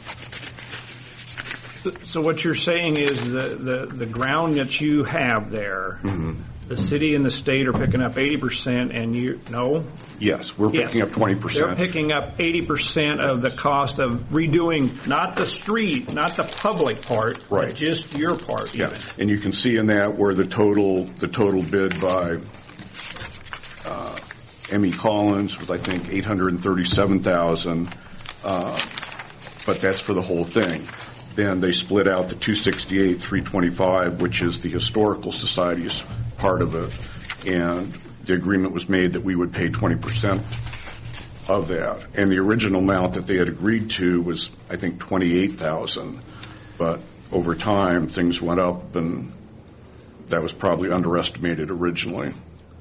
So what you're saying is the, the, the ground that you have there, mm-hmm. the city and the state are picking up eighty percent and you, no? Yes, we're yes. picking up twenty percent. They're picking up eighty percent of the cost of redoing, not the street, not the public part, right. but just your part. Yeah, even. and you can see in that where the total, the total bid by uh, M E Collins was, I think, eight hundred thirty-seven thousand dollars, uh, but that's for the whole thing. Then they split out the two sixty-eight, three twenty-five, which is the Historical Society's part of it, and the agreement was made that we would pay twenty percent of that. And the original amount that they had agreed to was, I think, twenty-eight thousand, but over time things went up, and that was probably underestimated originally.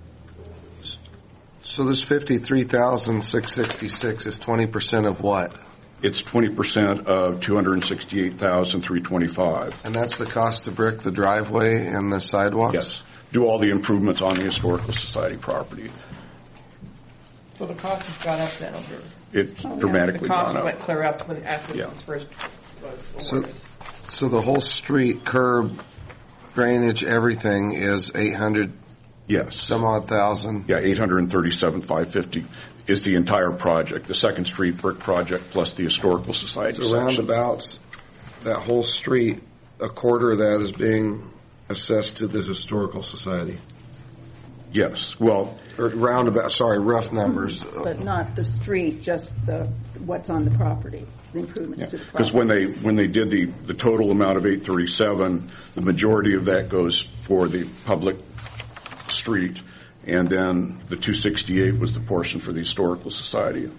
So this fifty-three thousand six hundred sixty-six is twenty percent of what? It's twenty percent of two hundred sixty-eight thousand three hundred twenty-five. And that's the cost to brick the driveway and the sidewalks? Yes. Do all the improvements on the Historical Society property. So the cost has gone up then over. It's oh, dramatically yeah. The cost gone up. went clear up when after yeah. this first was so, awarded. so the whole street, curb, drainage, everything is eight hundred yes. some odd thousand? Yeah, eight hundred thirty-seven thousand five hundred fifty is the entire project, the Second Street brick project plus the Historical Society So roundabouts, that whole street, a quarter of that is being assessed to the Historical Society? Yes. Well, or roundabout, sorry, rough numbers. But not the street, just the what's on the property, the improvements yeah. to the property. Because when they when they did the, the total amount of eight thirty-seven, the majority of that goes for the public street, and then the two sixty-eight was the portion for the Historical Society.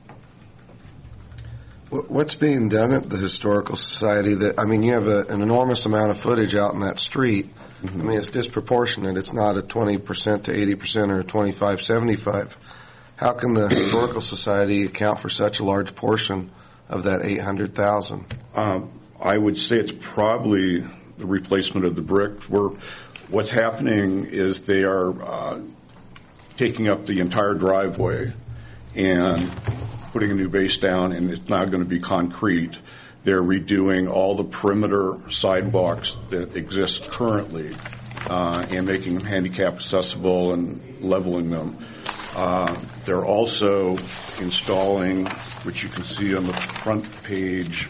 What's being done at the Historical Society? That I mean, you have a, an enormous amount of footage out in that street. Mm-hmm. I mean, it's disproportionate. It's not a twenty percent to eighty percent or a twenty-five seventy-five. How can the Historical Society account for such a large portion of that eight hundred thousand? Um, I would say it's probably the replacement of the brick. We're, what's happening is they are uh, taking up the entire driveway and putting a new base down, and it's now going to be concrete. They're redoing all the perimeter sidewalks that exist currently uh, and making them handicap accessible and leveling them. Uh, they're also installing, which you can see on the front page,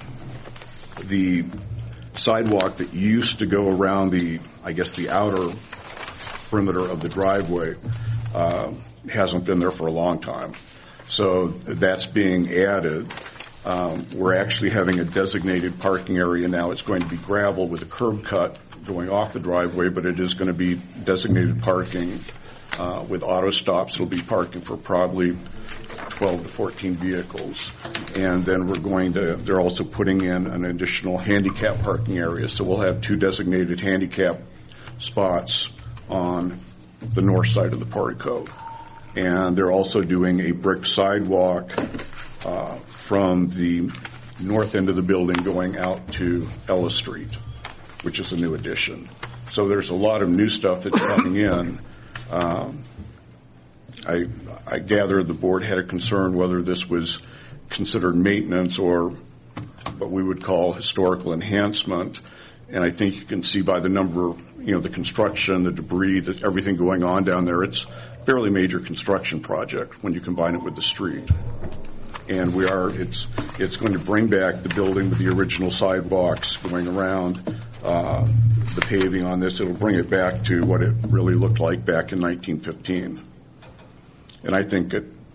the sidewalk that used to go around the, I guess, the outer perimeter of the driveway uh, hasn't been there for a long time. So that's being added. Um, we're actually having a designated parking area now. It's going to be gravel with a curb cut going off the driveway, but it is going to be designated parking uh, with auto stops. It'll be parking for probably twelve to fourteen vehicles. And then we're going to, they're also putting in an additional handicap parking area. So we'll have two designated handicap spots on the north side of the portico. And they're also doing a brick sidewalk uh, from the north end of the building going out to Ellis Street, which is a new addition. So there's a lot of new stuff that's coming in. Um, I, I gather the board had a concern whether this was considered maintenance or what we would call historical enhancement. And I think you can see by the number, you know, the construction, the debris, the, everything going on down there, it's a fairly major construction project when you combine it with the street. And we are, it's, it's going to bring back the building with the original sidewalks going around, uh, the paving on this. It'll bring it back to what it really looked like back in nineteen fifteen. And I think it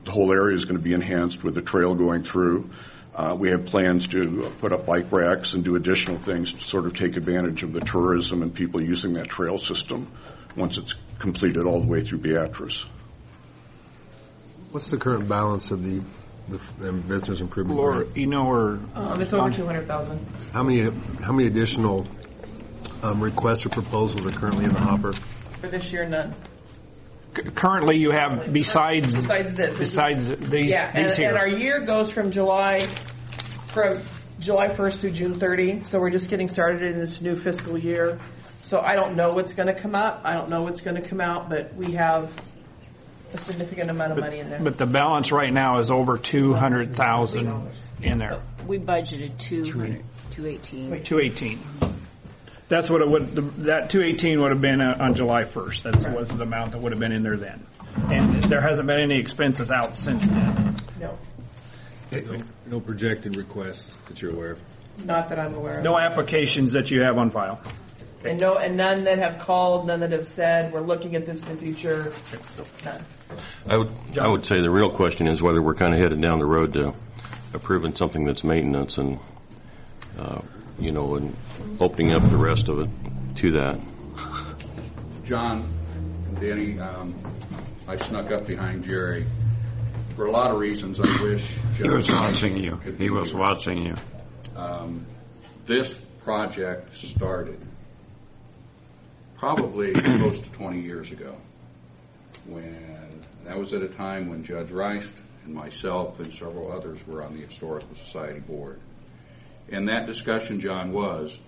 the whole area is going to be enhanced with the trail going through. Uh, we have plans to put up bike racks and do additional things to sort of take advantage of the tourism and people using that trail system once it's completed all the way through Beatrice. What's the current balance of the, the business improvement Laura, grant? you know, or Um, it's over two hundred thousand. How many how many additional um, requests or proposals are currently in the hopper? For this year, none. currently you have besides Besides this. besides these, Yeah, and, these here. and our year goes from July, from July first through June thirtieth, so we're just getting started in this new fiscal year. So I don't know what's going to come up. I don't know what's going to come out, but we have a significant amount of but, money in there. But the balance right now is over two hundred thousand in there. We budgeted two two eighteen. Two eighteen. That's what it would. The, that two eighteen would have been uh, on July first. That's right. Was the amount that would have been in there then. And there hasn't been any expenses out since then. No, No, no projected requests that you're aware of? not that I'm aware of. No applications that you have on file. And no, and none that have called, none that have said we're looking at this in the future. None. I would, I would say the real question is whether we're kind of headed down the road to approving something that's maintenance and, uh, you know, and opening up the rest of it to that. John and Danny, um, I snuck up behind Jerry. For a lot of reasons, I wish He was watching you. He was watching you. Um, this project started probably close to twenty years ago. When that was at a time when Judge Reist and myself and several others were on the Historical Society board. And that discussion, John, was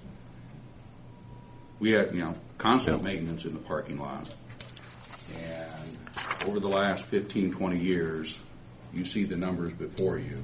we had, you know, constant maintenance in the parking lot. And over the last fifteen, twenty years, you see the numbers before you.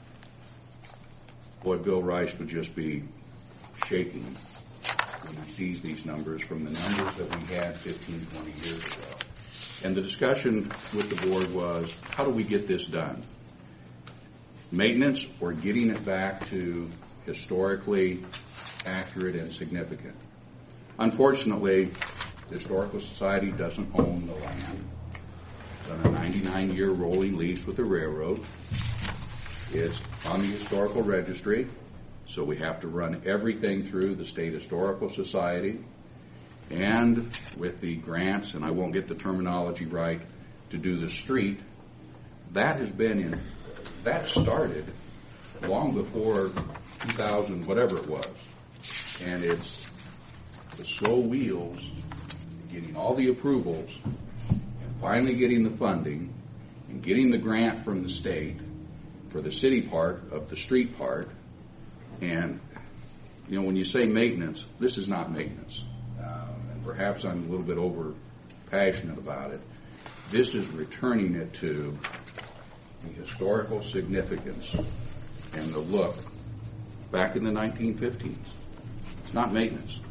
Boy, Bill Reist would just be shaking when he sees these numbers from the numbers that we had fifteen, twenty years ago. And the discussion with the board was, how do we get this done? Maintenance or getting it back to historically accurate and significant? Unfortunately, the Historical Society doesn't own the land. It's on a ninety-nine year rolling lease with the railroad. It's on the Historical Registry, so we have to run everything through the State Historical Society. And with the grants, and I won't get the terminology right, to do the street, that has been in, that started long before two thousand, whatever it was. And it's the slow wheels, getting all the approvals, and finally getting the funding, and getting the grant from the state for the city part of the street part. And, you know, when you say maintenance, this is not maintenance. Um, and perhaps I'm a little bit over passionate about it. This is returning it to the historical significance and the look back in the nineteen fifties. It's not maintenance.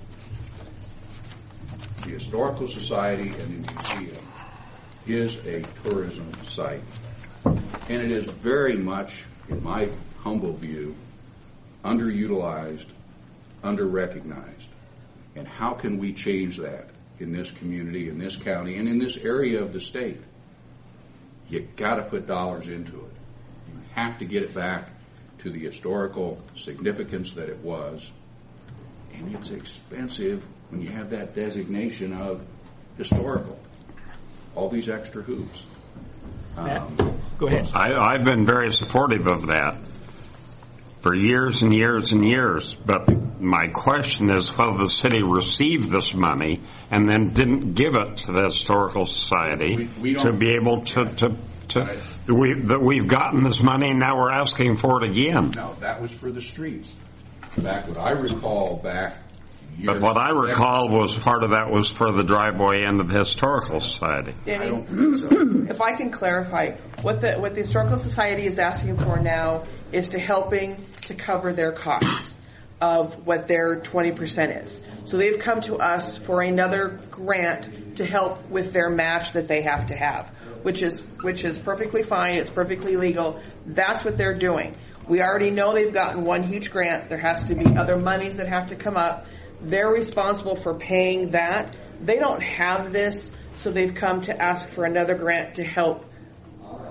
The Historical Society and the museum is a tourism site. And it is very much, in my humble view, underutilized, underrecognized. And how can we change that in this community, in this county, and in this area of the state? You got to put dollars into it. You have to get it back to the historical significance that it was. And it's expensive when you have that designation of historical. All these extra hoops. Um, Go ahead. I, I've been very supportive of that for years and years and years. But my question is whether the city received this money and then didn't give it to the Historical Society we, we to be able to, to, to we, that we've gotten this money and now we're asking for it again. No, that was for the streets. Back what I recall back But what I recall was part of that was for the driveway end of the Historical Society. Danny, I don't think so. if I can clarify, what the what the Historical Society is asking for now is to helping to cover their costs of what their twenty percent is. So they've come to us for another grant to help with their match that they have to have, which is which is perfectly fine. It's perfectly legal. That's what they're doing. We already know they've gotten one huge grant. There has to be other monies that have to come up. They're responsible for paying that. They don't have this, so they've come to ask for another grant to help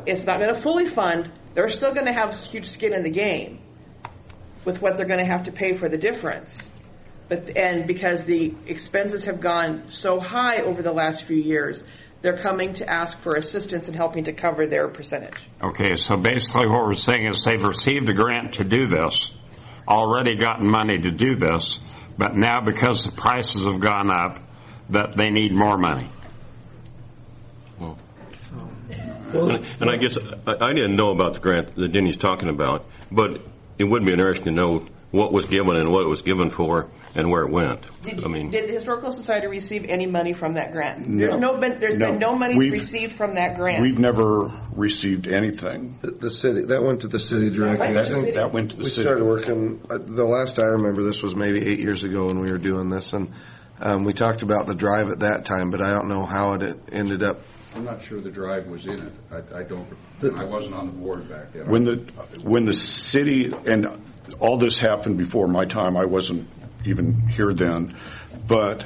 it's not going to fully fund. They're still going to have huge skin in the game with what they're going to have to pay for the difference. But and because the expenses have gone so high over the last few years, they're coming to ask for assistance in helping to cover their percentage. Okay, so basically what we're saying is they've received a grant to do this, already gotten money to do this, but now because the prices have gone up, that they need more money. Well, and, and I guess I, I didn't know about the grant that Denny's talking about, but it would be interesting to know what was given and what it was given for and where it went. Did, I mean, did the Historical Society receive any money from that grant? No. There's no been, there's No. been no money We've- received from that grant. We've never received anything. The, the city, that went to the city directly. Right, I think That went to the we city. started working, uh, the last I remember, this was maybe eight years ago when we were doing this, and um, we talked about the drive at that time, but I don't know how it ended up. I'm not sure the drive was in it. I, I don't, I wasn't on the board back then. When the when the city, and all this happened before my time, I wasn't even here then, but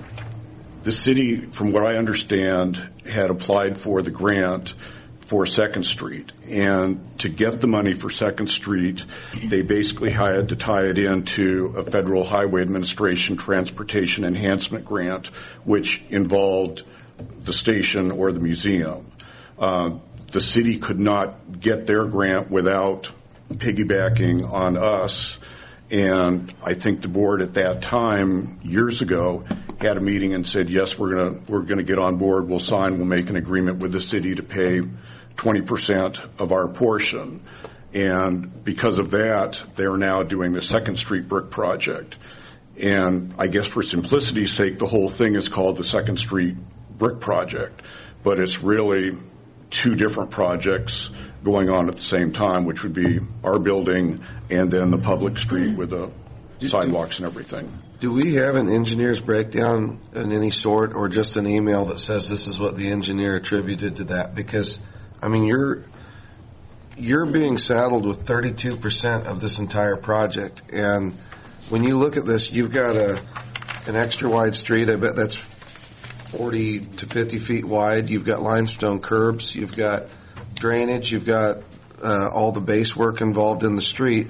the city, from what I understand, had applied for the grant for Second Street. And to get the money for Second Street, they basically had to tie it into a Federal Highway Administration Transportation Enhancement Grant, which involved the station or the museum. Uh, the city could not get their grant without piggybacking on us. And I think the board at that time, years ago, had a meeting and said, yes, we're going to we're going to get on board. We'll sign. We'll make an agreement with the city to pay twenty percent of our portion. And because of that, they're now doing the Second Street Brick Project. And I guess for simplicity's sake, the whole thing is called the Second Street Brick Project. But it's really two different projects going on at the same time, which would be our building and then the public street with the sidewalks and everything. Do we have an engineer's breakdown in any sort, or just an email that says this is what the engineer attributed to that? Because, I mean, you're you're being saddled with thirty-two percent of this entire project, and when you look at this, you've got a an extra wide street. I bet that's forty to fifty feet wide. You've got limestone curbs. You've got drainage. You've got uh, all the base work involved in the street.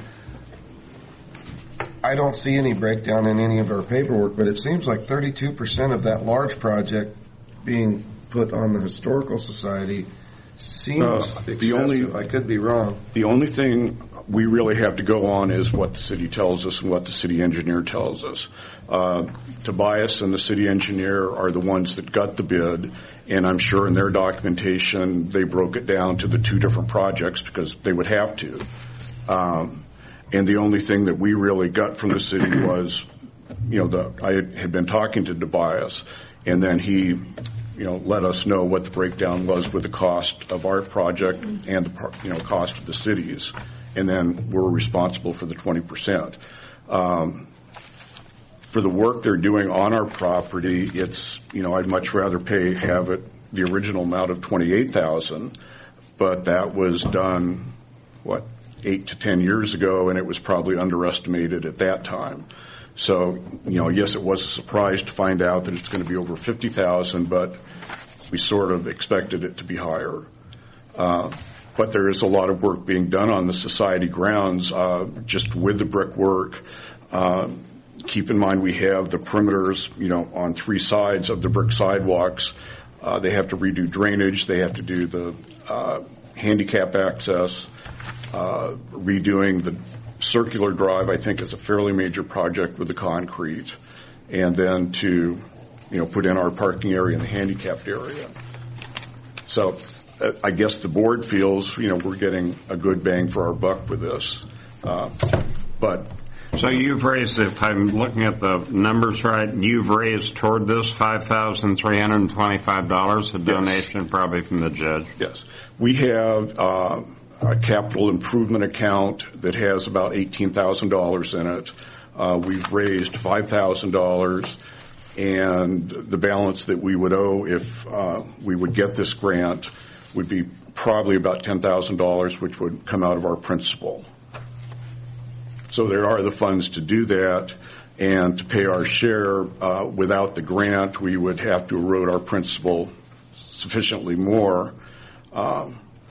I don't see any breakdown in any of our paperwork, but it seems like thirty-two percent of that large project being put on the Historical Society seems Uh, excessive. the only- I could be wrong. The only thing we really have to go on is what the city tells us and what the city engineer tells us. Uh, Tobias and the city engineer are the ones that got the bid, and I'm sure in their documentation they broke it down to the two different projects because they would have to. Um, and the only thing that we really got from the city was, you know, the, I had been talking to Tobias, and then he, you know, let us know what the breakdown was with the cost of our project and the, you know, cost of the cities. And then we're responsible for the twenty percent. Um, for the work they're doing on our property, it's, you know, I'd much rather pay, have it the original amount of twenty-eight thousand, but that was done, what, eight to ten years ago, and it was probably underestimated at that time. So, you know, yes, it was a surprise to find out that it's going to be over fifty thousand, but we sort of expected it to be higher. Uh, but there is a lot of work being done on the society grounds, uh, just with the brickwork. Uh, keep in mind we have the perimeters, you know, on three sides of the brick sidewalks. Uh, they have to redo drainage. They have to do the uh, handicap access. Uh, redoing the circular drive, I think, is a fairly major project with the concrete. And then to, you know, put in our parking area and the handicapped area. So uh, I guess the board feels, you know, we're getting a good bang for our buck with this. Uh, but So you've raised, if I'm looking at the numbers right, you've raised toward this five thousand three hundred twenty-five dollars, a donation probably from the judge. Yes. We have uh, a capital improvement account that has about eighteen thousand dollars in it. Uh, we've raised five thousand dollars, and the balance that we would owe if uh, we would get this grant would be probably about ten thousand dollars, which would come out of our principal. So there are the funds to do that, and to pay our share. Uh, without the grant, we would have to erode our principal sufficiently more. Um,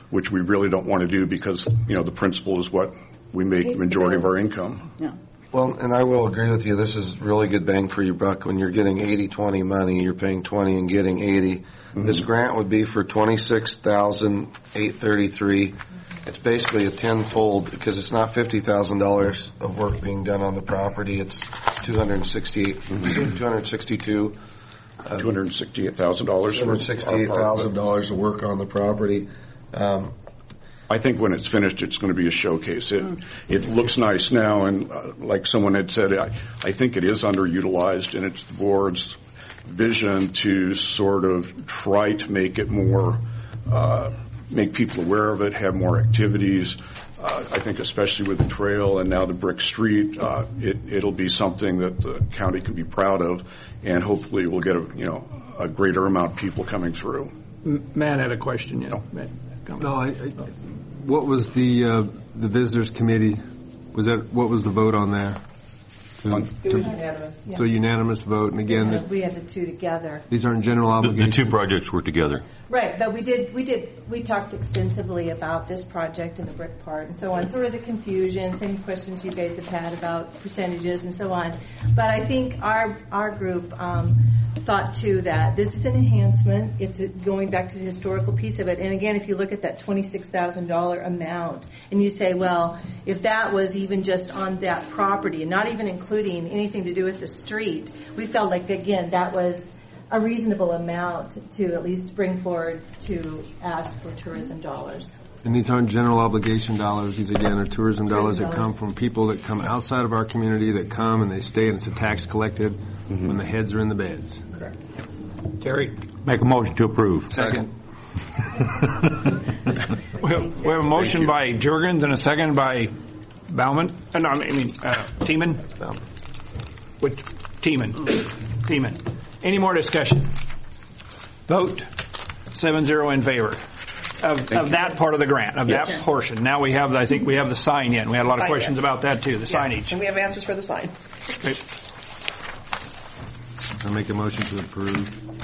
which we really don't want to do because, you know, the principal is what we make the majority of our income. Yeah. Well, and I will agree with you. This is really good bang for your buck. When you're getting eighty twenty money, you're paying twenty and getting eighty. Mm-hmm. This grant would be for twenty-six thousand eight hundred thirty-three. It's basically a tenfold because it's not fifty thousand dollars of work being done on the property. It's two hundred sixty-eight, mm-hmm. two hundred sixty-two. Uh, two hundred sixty-eight thousand dollars. two hundred sixty-eight thousand dollars of work on the property. Um, I think when it's finished, it's going to be a showcase. It it looks nice now, and uh, like someone had said, I, I think it is underutilized, and it's the board's vision to sort of try to make it more, uh, make people aware of it, have more activities. Uh, I think especially with the trail and now the brick street, uh, it, it'll be something that the county can be proud of, and hopefully we'll get a, you know, a greater amount of people coming through. Matt had a question, you know. No, I, I, what was the uh, the visitors committee? Was that what was the vote on there? It was unanimous. So unanimous vote, and again, Yeah, we had the two together. these aren't general The, obligations. the two projects were together. Right, but we did, we did, we talked extensively about this project and the brick part and so on, sort of the confusion, same questions you guys have had about percentages and so on. But I think our, our group um, thought too that this is an enhancement. It's a, going back to the historical piece of it. And again, if you look at that twenty-six thousand dollars amount and you say, well, if that was even just on that property and not even including anything to do with the street, we felt like, again, that was a reasonable amount to at least bring forward to ask for tourism dollars. And these aren't general obligation dollars. These, again, are tourism dollars that come from people that come outside of our community, that come and they stay, and it's a tax collected mm-hmm. when the heads are in the beds. Correct. Terry? Make a motion to approve. Second. we, have, we have a motion by Juergens and a second by Bauman. Uh, no, I mean, uh, Teeman? Which? Teeman. Teeman. Any more discussion? Vote. Seven zero in favor of, of that part of the grant, of yes. that portion. Now we have, I think we have the sign in. We had a lot of sign questions yet. about that too, the yeah. signage. And we have answers for the sign. Okay. I make a motion to approve.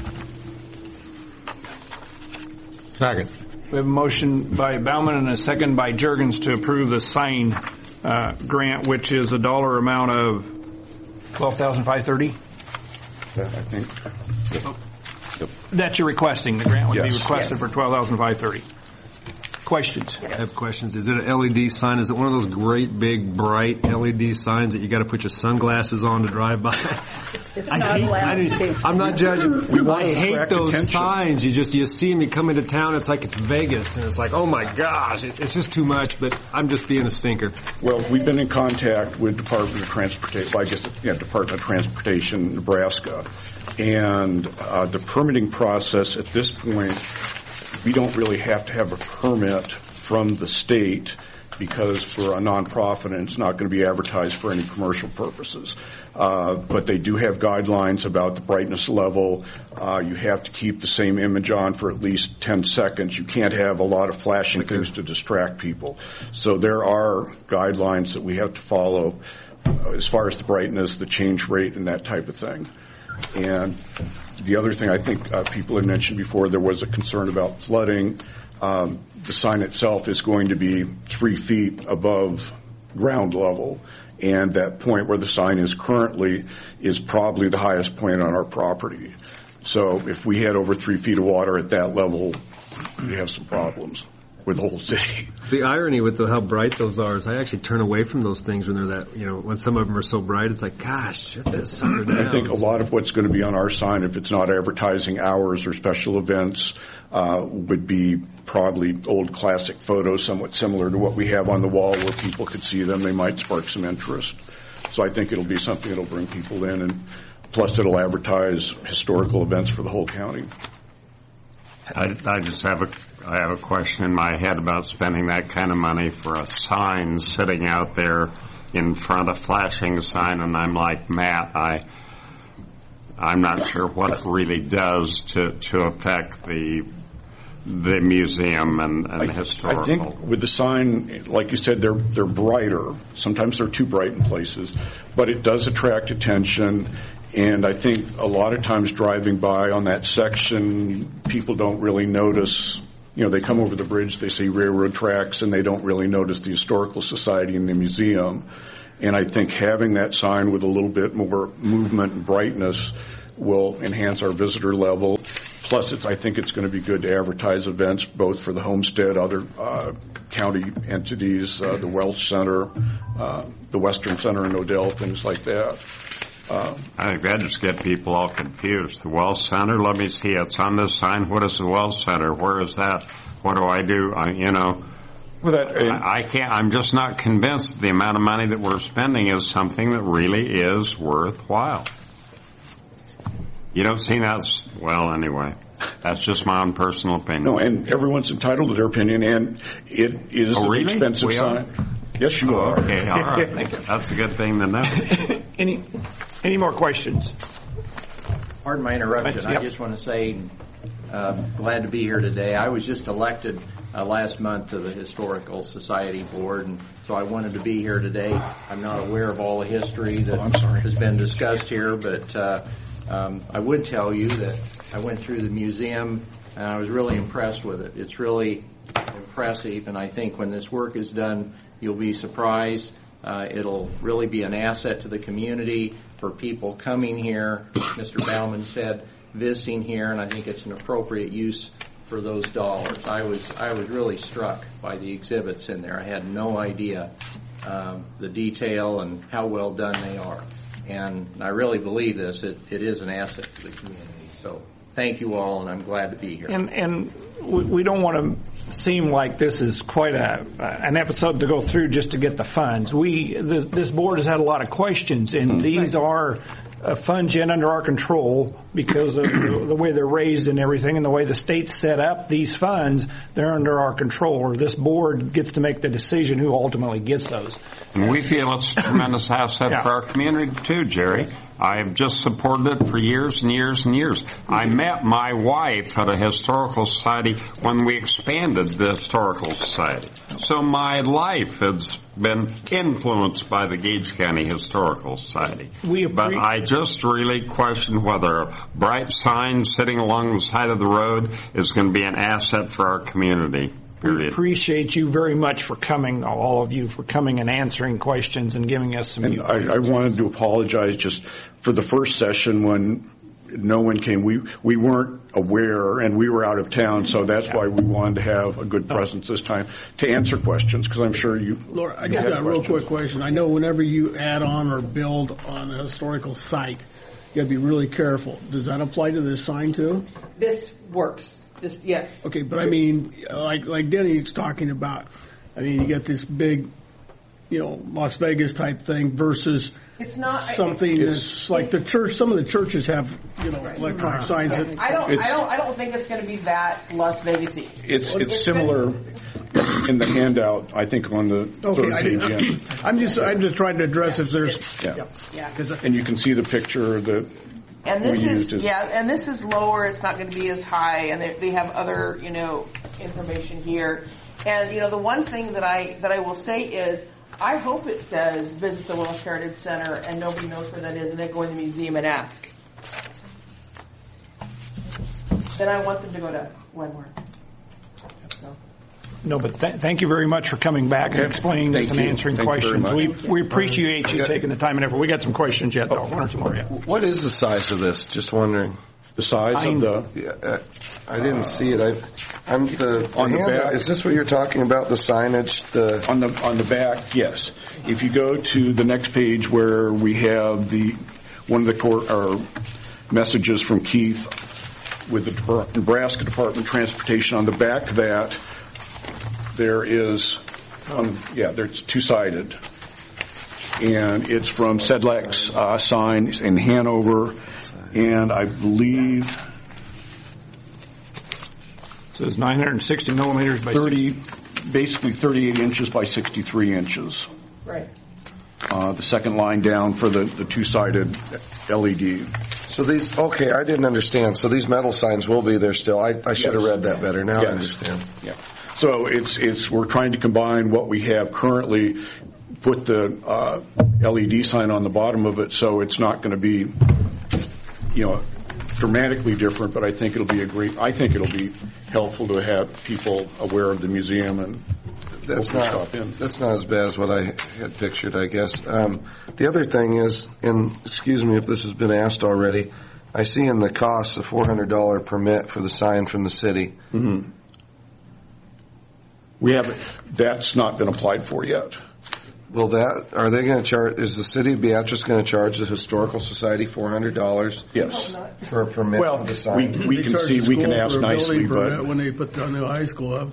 Second. We have a motion by Bauman and a second by Juergens to approve the sign uh, grant, which is a dollar amount of twelve thousand five hundred thirty dollars. I think. Yep. Yep. That you're requesting. The grant would yes. be requested yes. for twelve thousand five hundred thirty dollars. Questions? I have questions. Is it an L E D sign? Is it one of those great, big, bright L E D signs that you got to put your sunglasses on to drive by? It's I not hate, allowed. I, I'm not judging. We want I hate those attention. signs. You just you see me come into town. It's like it's Vegas, and it's like, oh my gosh, it, it's just too much. But I'm just being a stinker. Well, we've been in contact with Department of Transportation. Well, I guess yeah, Department of Transportation, Nebraska, and uh, the permitting process at this point, we don't really have to have a permit from the state because we're a nonprofit and it's not going to be advertised for any commercial purposes. Uh, but they do have guidelines about the brightness level. Uh, you have to keep the same image on for at least ten seconds. You can't have a lot of flashing things to distract people. So there are guidelines that we have to follow uh, as far as the brightness, the change rate, and that type of thing. And the other thing I think uh, people had mentioned before, there was a concern about flooding. Um, the sign itself is going to be three feet above ground level, and that point where the sign is currently is probably the highest point on our property. So if we had over three feet of water at that level, we have some problems with the whole city. The irony with the, how bright those are is I actually turn away from those things when they're that, you know, when some of them are so bright, it's like, gosh, shut that sucker down. I think a lot of what's going to be on our sign, if it's not advertising hours or special events, uh, would be probably old classic photos, somewhat similar to what we have on the wall where people could see them. They might spark some interest. So I think it'll be something that'll bring people in, and plus it'll advertise historical events for the whole county. I, I just have a, I have a question in my head about spending that kind of money for a sign sitting out there in front of flashing sign, and I'm like, Matt, I, I'm not sure what it really does to, to affect the, the museum and, and I, historical. I think with the sign, like you said, they're, they're brighter. Sometimes they're too bright in places, but it does attract attention. And I think a lot of times driving by on that section, people don't really notice you know, they come over the bridge, they see railroad tracks, and they don't really notice the Historical Society and the museum. And I think having that sign with a little bit more movement and brightness will enhance our visitor level. Plus, it's, I think it's going to be good to advertise events both for the Homestead, other uh, county entities, uh, the Welch Center, uh, the Western Center in Odell, things like that. Uh, I think that just get people all confused. The Welch Center, let me see, it's on this sign. What is the Welch Center? Where is that? What do I do? I, you know, well, that, uh, I, I can't, I'm just not convinced the amount of money that we're spending is something that really is worthwhile. You don't see that? Well, anyway, that's just my own personal opinion. No, and everyone's entitled to their opinion, and it is oh, an really? expensive we sign. Are? Yes, you oh, are. Okay, all right. Thank you. That's a good thing to know. Any any more questions? Pardon my interruption. Yep. I just want to say, uh, glad to be here today. I was just elected uh, last month to the Historical Society Board, and so I wanted to be here today. I'm not aware of all the history that oh, has been discussed here, but uh, um, I would tell you that I went through the museum, and I was really impressed with it. It's really impressive, and I think when this work is done, you'll be surprised. Uh, it'll really be an asset to the community for people coming here. Mister Bauman said visiting here, and I think it's an appropriate use for those dollars. I was I was really struck by the exhibits in there. I had no idea um, the detail and how well done they are, and I really believe this. It, it is an asset to the community. So thank you all, and I'm glad to be here. And and we don't want to seem like this is quite a an episode to go through just to get the funds. We the, this board has had a lot of questions, and these are uh, funds yet under our control because of the, the way they're raised and everything, and the way the state's set up these funds. They're under our control, or this board gets to make the decision who ultimately gets those. And we feel it's a tremendous asset yeah. for our community too, Jerry. I have just supported it for years and years and years. I met my wife at a historical society when we expanded the historical society. So my life has been influenced by the Gage County Historical Society. We but I just really question whether a bright sign sitting along the side of the road is going to be an asset for our community. Period. We appreciate you very much for coming, all of you, for coming and answering questions and giving us some. And I, I wanted to apologize just for the first session when no one came. We we weren't aware, and we were out of town, so that's yeah. why we wanted to have a good presence this time to answer questions, because I'm sure you. Laura, I got a real quick question. I know whenever you add on or build on a historical site, you got to be really careful. Does that apply to this sign too? This works. Just, yes. Okay, but I mean, like like Denny's talking about, I mean, you got this big, you know, Las Vegas type thing versus it's not something it's, that's like the church. Some of the churches have, you know, right. electronic signs. That, I don't, I don't, I don't think it's going to be that Las Vegas-y. It's it's, it's similar in the handout. I think on the okay, third I page. didn't, I'm just I'm just trying to address if there's yeah, yeah. And you can see the picture that. And this is, is yeah, and this is lower. It's not going to be as high, and they, they have other, you know, information here. And you know, the one thing that I that I will say is, I hope it says visit the Welsh Heritage Center, and nobody knows where that is, and they go in the museum and ask. Then I want them to go to Wenworth. So. No, but th- thank you very much for coming back and explaining this and answering thank questions. We we appreciate you taking the time and effort. We got some questions yet, though. One or two more yet. What is the size of this? Just wondering. The size I'm, of the. Yeah, uh, I didn't see it. I, I'm the, on the, the hand, back. Is this what you're talking about? The signage. The on the on the back. Yes. If you go to the next page where we have the one of the core, or messages from Keith with the Nebraska Department of Transportation on the back of that. There is, um, yeah, there's two-sided, and it's from Sedlak's uh, signs in Hanover, and I believe it says nine hundred sixty millimeters by thirty, basically thirty-eight inches by sixty-three inches. Right. Uh, the second line down for the, the two-sided L E D. So these, okay, I didn't understand. So these metal signs will be there still. I, I should yes. have read that better. Now yes. I understand. Yeah. So it's it's we're trying to combine what we have currently, put the uh, L E D sign on the bottom of it, so it's not going to be, you know, dramatically different, but I think it'll be a great, I think it'll be helpful to have people aware of the museum and That's hopefully not, stop in. that's not as bad as what I had pictured, I guess. Um, the other thing is, and excuse me if this has been asked already, I see in the cost a four hundred dollars permit for the sign from the city. Mm-hmm. We haven't, that's not been applied for yet. Well, that, are they going to charge, is the city of Beatrice going to charge the Historical Society four hundred dollars? Yes. For a permit Well, of the sign? we, we They can charge see, the we can school ask for a nicely, building but. permit when they put the new high school up.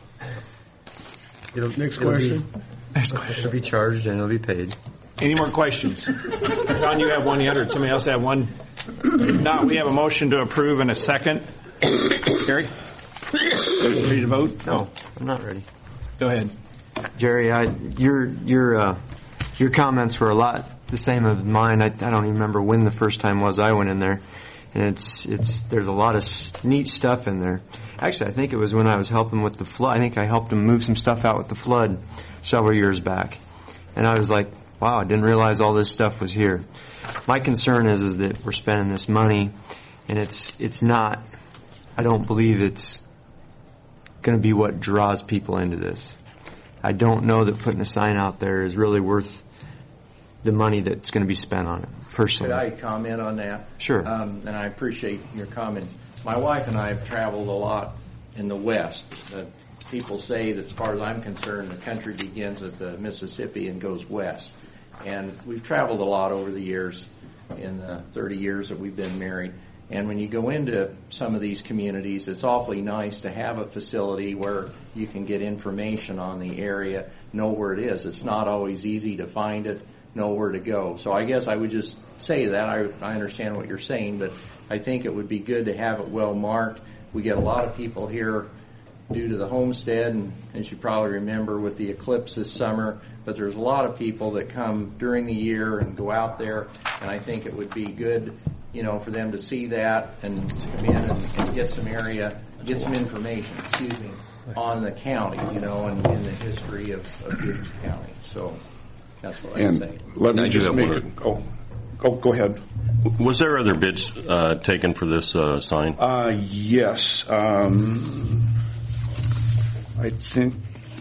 It'll, Next it'll question. Be, it'll be charged and it'll be paid. Any more questions? Don, you have one. You had somebody else have one. If not, we have a motion to approve in a second. Gary? Ready to vote? No, I'm not ready. Go ahead. Jerry, I, your your uh, your comments were a lot the same as mine. I, I don't even remember when the first time was I went in there, and it's it's there's a lot of s- neat stuff in there. Actually, I think it was when I was helping with the flood. I think I helped him move some stuff out with the flood several years back, and I was like, wow, I didn't realize all this stuff was here. My concern is is that we're spending this money, and it's it's not. I don't believe it's going to be what draws people into this. I don't know that putting a sign out there is really worth the money that's going to be spent on it, personally. Could I comment on that? Sure. Um, and I appreciate your comments. My wife and I have traveled a lot in the West. Uh, people say that as far as I'm concerned, the country begins at the Mississippi and goes west. And we've traveled a lot over the years, in the thirty years that we've been married. And when you go into some of these communities, it's awfully nice to have a facility where you can get information on the area, know where it is. It's not always easy to find it, know where to go. So I guess I would just say that. I, I understand what you're saying, but I think it would be good to have it well marked. We get a lot of people here due to the homestead, and as you probably remember with the eclipse this summer, but there's a lot of people that come during the year and go out there, and I think it would be good, you know, for them to see that and to come in and, and get some area, get some information, excuse me, on the county, you know, and, and the history of, of Gibbs County. So that's what I And say. let me I do just have make one. it, oh, oh, go ahead. Was there other bids uh, taken for this uh, sign? Uh, yes. Um, I think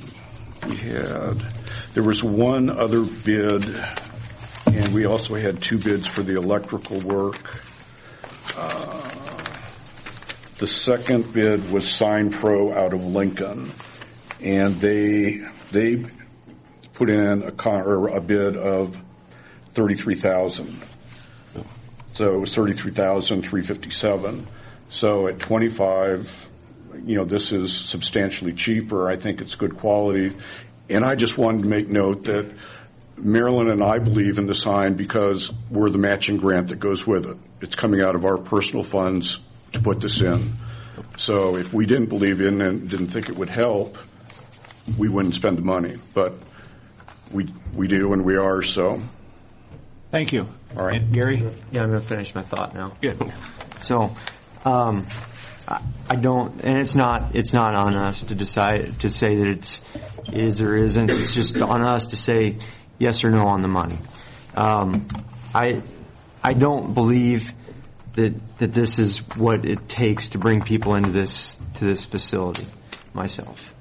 we had, there was one other bid, and we also had two bids for the electrical work. Uh, the second bid was Sign Pro out of Lincoln, and they they put in a, con, or a bid of thirty-three thousand. So it was thirty-three thousand three hundred fifty-seven dollars. So at twenty-five, you know, this is substantially cheaper. I think it's good quality. And I just wanted to make note that Marilyn and I believe in the sign because we're the matching grant that goes with it. It's coming out of our personal funds to put this in. So if we didn't believe in it and didn't think it would help, we wouldn't spend the money. But we we do and we are, so. Thank you. All right. Gary? Yeah, I'm going to finish my thought now. Good. So, um, I, I don't, and it's not, it's not on us to decide, to say that it's is or isn't. It's just on us to say yes or no on the money. Um, I, I don't believe that, that this is what it takes to bring people into this, to this facility myself.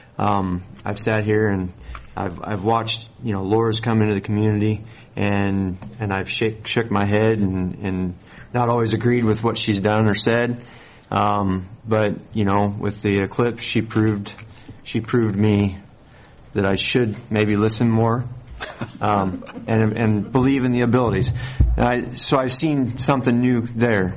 Um, I've sat here and I've, I've watched, you know, Laura's come into the community and, and I've shake, shook my head and, and not always agreed with what she's done or said. Um, but, you know, with the eclipse, she proved, she proved me that I should maybe listen more, um, and, and believe in the abilities. And I, so I've seen something new there.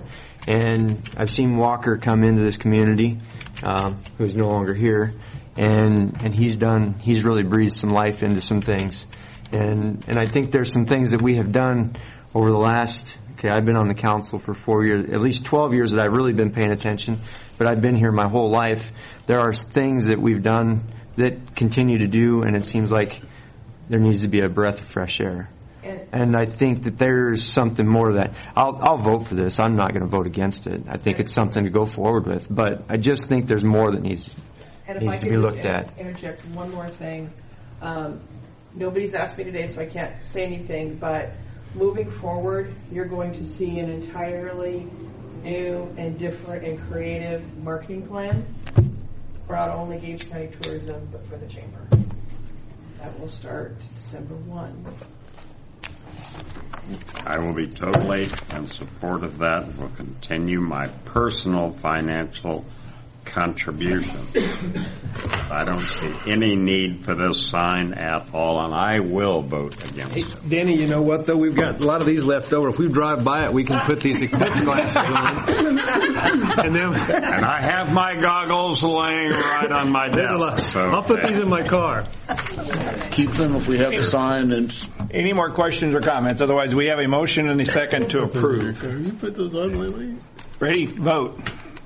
And I've seen Walker come into this community, um, who's no longer here. And, and he's done, he's really breathed some life into some things. And, and I think there's some things that we have done over the last, okay, I've been on the council for four years, at least twelve years that I've really been paying attention, but I've been here my whole life. There are things that we've done that continue to do, and it seems like there needs to be a breath of fresh air. And, and I think that there's something more to that. I'll, I'll vote for this. I'm not going to vote against it. I think it's something to go forward with, but I just think there's more that needs And if needs I to could be just looked at. interject one more thing. Um, nobody's asked me today, so I can't say anything, but moving forward, you're going to see an entirely new and different and creative marketing plan for not only Gage County Tourism, but for the Chamber. That will start December first. I will be totally in support of that. Will continue my personal financial contribution. I don't see any need for this sign at all, and I will vote against it. Hey, Danny, you know what, though? We've got a lot of these left over. If we drive by it, we can put these eclipse glasses on. and, then, and I have my goggles laying right on my desk. So. I'll put these in my car. Keep them if we have the sign. And any more questions or comments? Otherwise, we have a motion and a second to approve. You put those on lately? Ready? Vote.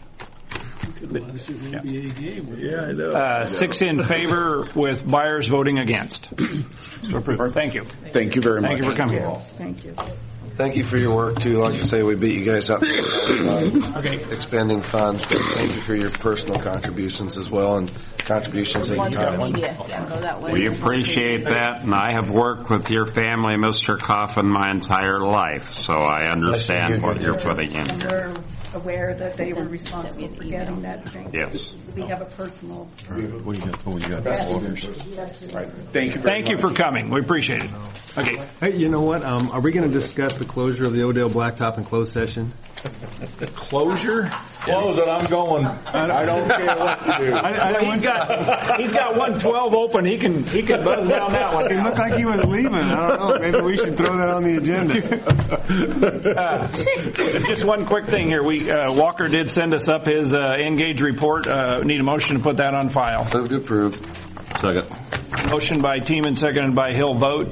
Yeah, I know. Uh, six in favor with Byers voting against. So approved. Thank you. Thank you very much. Thank you for coming here. Thank you. Thank you for your work, too. Like I say, we beat you guys up okay. expending funds, but thank you for your personal contributions as well, and contributions in time. We appreciate that, and I have worked with your family, Mister Coffin, my entire life, so I understand what you're putting in And here. we're aware that they were responsible for getting that thing. Yes. We have a personal. What do you got? Oh, you got Thank you. Thank you for coming. We appreciate it. Okay. Hey, you know what? Um, are we going to discuss the closure of the Odell Blacktop in closed session? Closure? Close it. I'm going. I don't care what you do. I, I, he's got he's got one twelve open. He can he can buzz down that one. It looked like he was leaving. I don't know. Maybe we should throw that on the agenda. uh, just one quick thing here. We uh, Walker did send us up his uh, Engage report. Uh, need a motion to put that on file. Move to approve. Second. Motion by Teeman, seconded by Hill. Vote.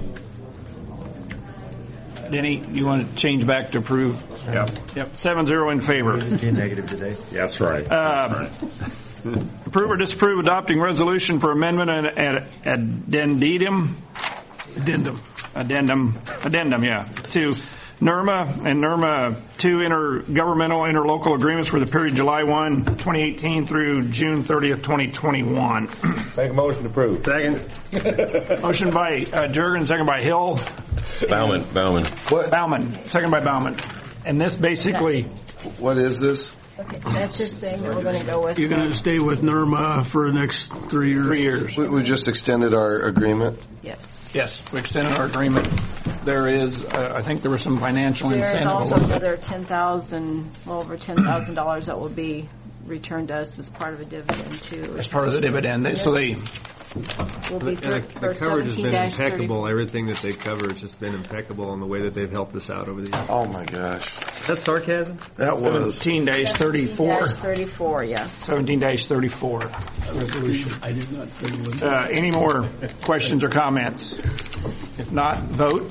Denny, you want to change back to approve? Yep. Yep. Seven zero in favor. Be negative today. That's right. Uh, approve or disapprove adopting resolution for amendment and ad, addendum, Addendum. addendum, addendum, yeah, to NERMA and NERMA two intergovernmental interlocal agreements for the period July first, twenty eighteen through June thirtieth, twenty twenty-one. Make a motion to approve. Second. Motion by uh, Jurgen, second by Hill. Bauman. Bauman. What? Bauman, second by Bauman. And this basically... What is this? Okay, that's just saying that we're going to go with. You're going to stay with NERMA for the next three years? Three years. We, we just extended our agreement. Yes. Yes, we extended our agreement. There is, uh, I think there was some financial There incentive. is also another ten thousand, well over ten thousand dollars that will be returned to us as part of a dividend too. As part of the dividend. Yes. So they... Will be And the, for the coverage has been seventeen thirty. impeccable. Everything that they cover has just been impeccable in the way that they've helped us out over the years. Oh my gosh. That's sarcasm? That was. seventeen dash thirty-four. seventeen dash thirty-four, yes. seventeen dash thirty-four resolution. I did not say one. Uh, any more questions or comments? If not, vote.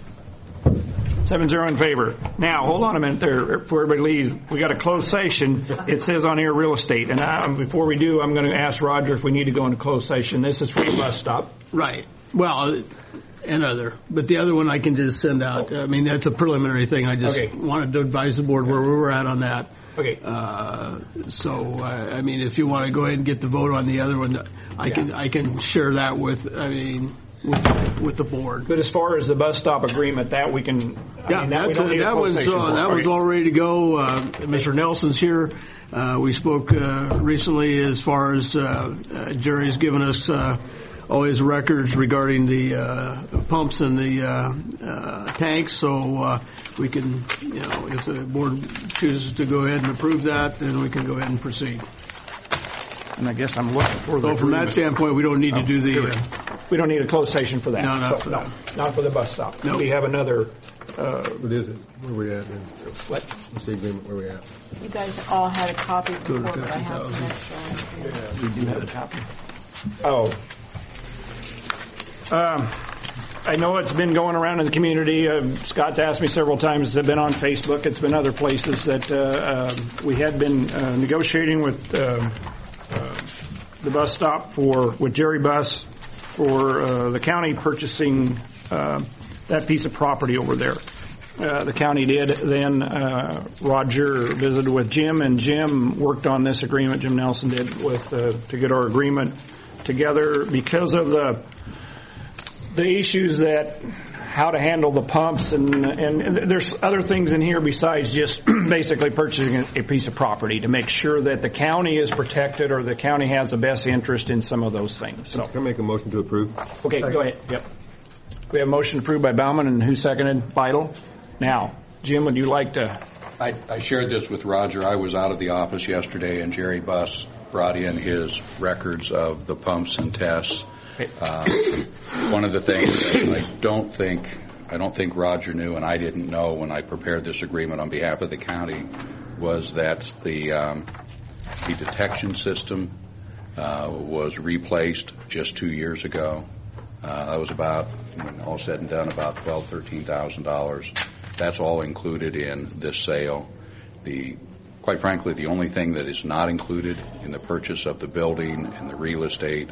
Seven zero in favor. Now, hold on a minute there before everybody leaves. We got a closed session. It says on here real estate. And I, before we do, I'm going to ask Roger if we need to go into closed session. This is for the bus stop. Right. Well, and other. But the other one I can just send out. I mean, that's a preliminary thing. I just Okay. wanted to advise the board where we were at on that. Okay. Uh, so, uh, I mean, if you want to go ahead and get the vote on the other one, I can I can share that with, I mean, with, with the board. But as far as the bus stop agreement, that we can... I Yeah, mean, that, we that's don't a, need a that closed was session uh, for. that was Okay. all ready to go. Uh, Mister Nelson's here. Uh, we spoke uh, recently as far as uh, uh, Jerry's given us uh, all his records regarding the uh, pumps and the uh, uh, tanks. So uh, we can, you know, if the board chooses to go ahead and approve that, then we can go ahead and proceed. And I guess I'm looking for the So from that agreement. standpoint, we don't need to do the. Uh, We don't need a closed session for that. No, not So, for no, that. not for the bus stop. No. We have another... Uh, What is it? Where are we at? Then? what? What's the agreement? Where are we at? You guys all had a copy Go to before, but I have some fifty thousand. extra. We do have a copy. Oh. Um, I know it's been going around in the community. Uh, Scott's asked me several times. It's been on Facebook. It's been other places that uh, uh, we had been uh, negotiating with uh, uh, the bus stop for with Jerry Bus for uh, the county purchasing uh, that piece of property over there. Uh, the county did. Then uh, Roger visited with Jim, and Jim worked on this agreement. Jim Nelson did with uh, to get our agreement together because of the the issues that how to handle the pumps, and, and there's other things in here besides just basically purchasing a piece of property to make sure that the county is protected or the county has the best interest in some of those things. So, can I make a motion to approve? Okay, go ahead. Yep. We have a motion approved by Bauman, and who seconded? Vital. Now, Jim, would you like to? I, I shared this with Roger. I was out of the office yesterday, and Jerry Buss brought in his records of the pumps and tests. Uh, one of the things that I don't think I don't think Roger knew, and I didn't know when I prepared this agreement on behalf of the county, was that the um, the detection system uh, was replaced just two years ago. Uh, that was about, when all said and done, about twelve, thirteen thousand dollars. That's all included in this sale. The quite frankly, the only thing that is not included in the purchase of the building and the real estate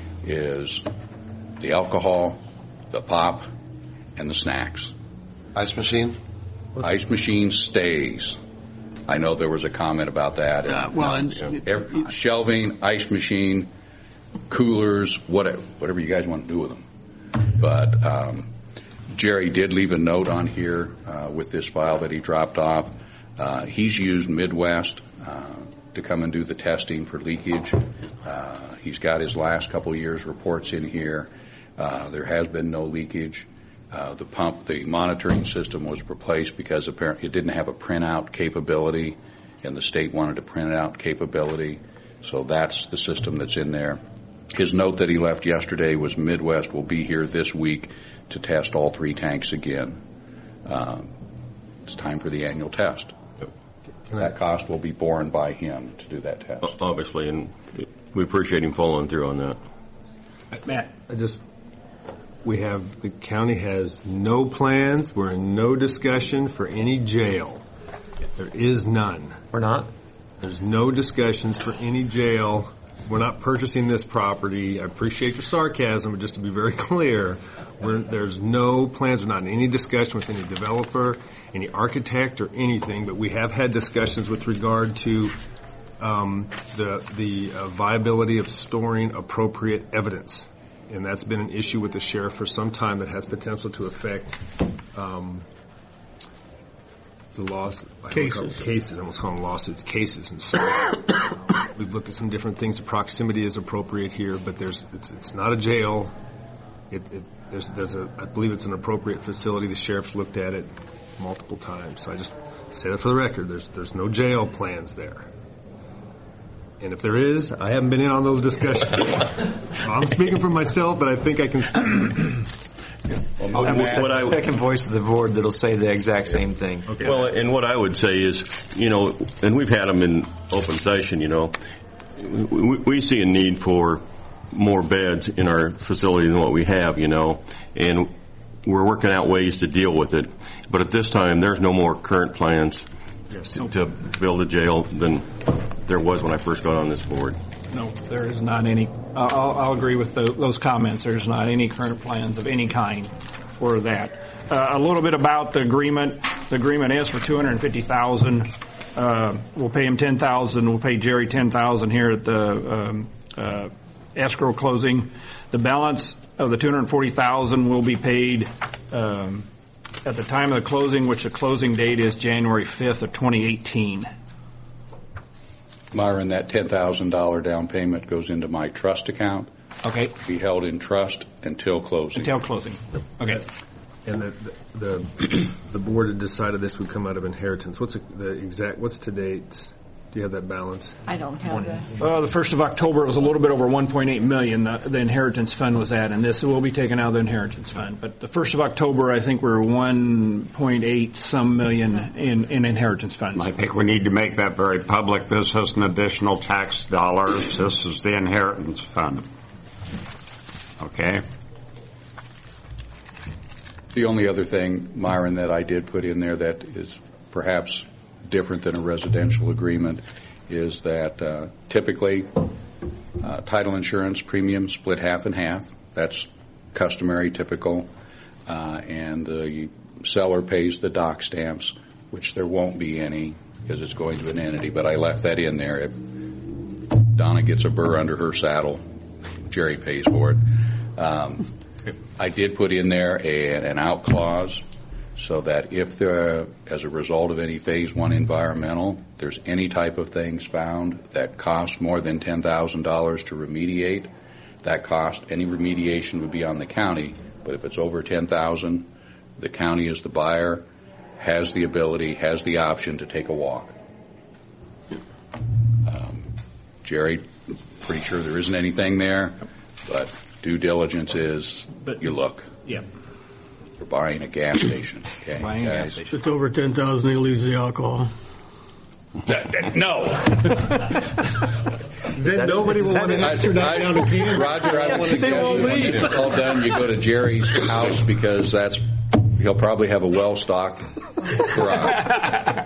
is the alcohol, the pop, and the snacks. Ice machine? Ice machine stays. I know there was a comment about that. Uh, well, and Every, shelving, ice machine, coolers, whatever, whatever you guys want to do with them. But um, Jerry did leave a note on here uh, with this file that he dropped off. Uh, he's used Midwest uh, to come and do the testing for leakage. Uh, he's got his last couple of years' reports in here. Uh, there has been no leakage. Uh, the pump, the monitoring system was replaced because apparently it didn't have a printout capability, and the state wanted a printout capability. So that's the system that's in there. His note that he left yesterday was Midwest will be here this week to test all three tanks again. Uh, it's time for the annual test. That cost will be borne by him to do that test. Obviously, and we appreciate him following through on that. Matt, I just, we have, the county has no plans. We're in no discussion for any jail. There is none. We're not? There's no discussions for any jail. We're not purchasing this property. I appreciate your sarcasm, but just to be very clear, we're, there's no plans. We're not in any discussion with any developer, any architect, or anything. But we have had discussions with regard to um, the the uh, viability of storing appropriate evidence, and that's been an issue with the sheriff for some time that has potential to affect um, the laws. Cases. Cases. I almost call them lawsuits. Cases, and so. We've looked at some different things. The proximity is appropriate here, but there's it's, it's not a jail. It, it, there's, there's a, I believe it's an appropriate facility. The sheriff's looked at it multiple times. So I just say that for the record. There's there's no jail plans there. And if there is, I haven't been in on those discussions. I'm speaking for myself, but I think I can. Well, I'm the second, second voice of the board that'll say the exact same thing. Okay. Well, and what I would say is, you know, and we've had them in open session, you know, we, we see a need for more beds in our facility than what we have, you know, and we're working out ways to deal with it. But at this time, there's no more current plans yes. to, to build a jail than there was when I first got on this board. No, there is not any. Uh, I'll, I'll agree with the, those comments. There's not any current plans of any kind for that. Uh, a little bit about the agreement. The agreement is for two hundred fifty thousand dollars. Uh, we'll pay him ten thousand dollars. We'll pay Jerry ten thousand dollars here at the um, uh, escrow closing. The balance of the two hundred forty thousand dollars will be paid um, at the time of the closing, which the closing date is January fifth of twenty eighteen. Myron, that ten thousand dollars down payment goes into my trust account. Okay. Be held in trust until closing. Until closing. Okay. And the the, the, the board had decided this would come out of inheritance. What's the exact? What's to date? Do you have that balance? I don't have that. Uh, the first of October, it was a little bit over one point eight million dollars. The, the inheritance fund was at, and this will be taken out of the inheritance fund. But the first of October, I think we're one point eight some million in, in inheritance funds. I think we need to make that very public. This isn't additional tax dollars. This is the inheritance fund. Okay? The only other thing, Myron, that I did put in there that is perhaps different than a residential agreement is that uh, typically uh, title insurance premiums split half and half. That's customary, typical, uh, and the seller pays the dock stamps, which there won't be any because it's going to an entity, but I left that in there. If Donna gets a burr under her saddle, Jerry pays for it. Um, I did put in there a, an out clause so that if there, as a result of any phase one environmental, there's any type of things found that cost more than ten thousand dollars to remediate, that cost, any remediation would be on the county. But if it's over ten thousand dollars, the county as the buyer has the ability, has the option to take a walk. Um, Jerry, pretty sure there isn't anything there, but due diligence is but, you look. Yeah. You're buying a gas station. Okay, buying guys? a gas station. If it's over ten thousand, he leaves the alcohol. No. Then nobody will want to extradite down to Kansas. Roger, I would suggest that when it's all done, you go to Jerry's house because that's he'll probably have a well-stocked garage.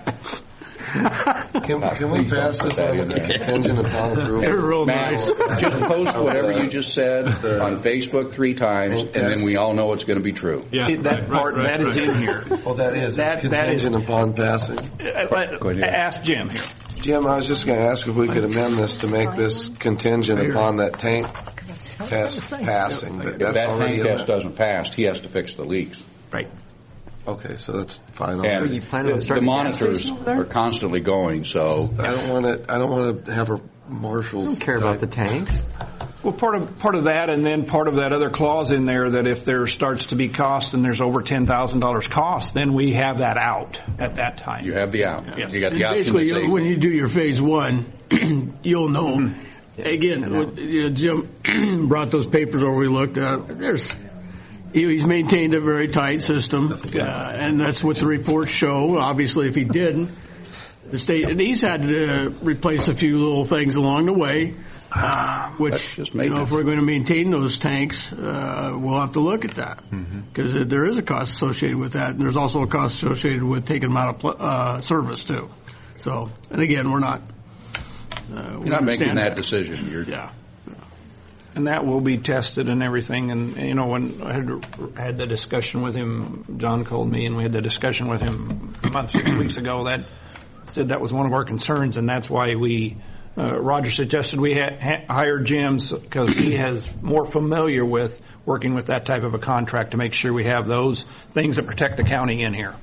Can, can we pass this on a contingent upon approval? They're real Matt, nice. Just post whatever you just said on Facebook three times, and then we all know it's going to be true. Yeah, that right, part right, that right, is right. in here. Well, that is that, it's contingent that is, upon passing. Uh, ask Jim here. Jim, I was just going to ask if we could amend this to make this contingent upon that tank test passing. But If that's that already tank in test there. doesn't pass, he has to fix the leaks. Right. Okay, so that's fine. And you planning on the, the starting a gas monitors station over there? are constantly going, so I don't want to. I don't want to have a marshal's. I don't care about the tanks. Well, part of part of that, and then part of that other clause in there that if there starts to be cost and there's over ten thousand dollars cost, then we have that out at that time. you have the out. Yes. You got the option Basically, to say, you- when you do your phase one, you'll know. Mm-hmm. Again, what, you know, Jim brought those papers over. We looked at. There's he- he's maintained a very tight system, uh, and that's what the reports show. Obviously, if he didn't, the state and he's had to uh, replace a few little things along the way. Uh, which, just you know, if we're going to maintain those tanks, uh, we'll have to look at that. Because mm-hmm. there is a cost associated with that, and there's also a cost associated with taking them out of pl- uh, service, too. So, and again, we're not... Uh, you're not making that, that decision. You're, yeah. And that will be tested and everything. And, you know, when I had, had the discussion with him, John called me, and we had the discussion with him a month, six weeks ago, that said that was one of our concerns, and that's why we... Uh, Roger suggested we ha- ha- hire Jim's because he has more familiar with working with that type of a contract to make sure we have those things that protect the county in here.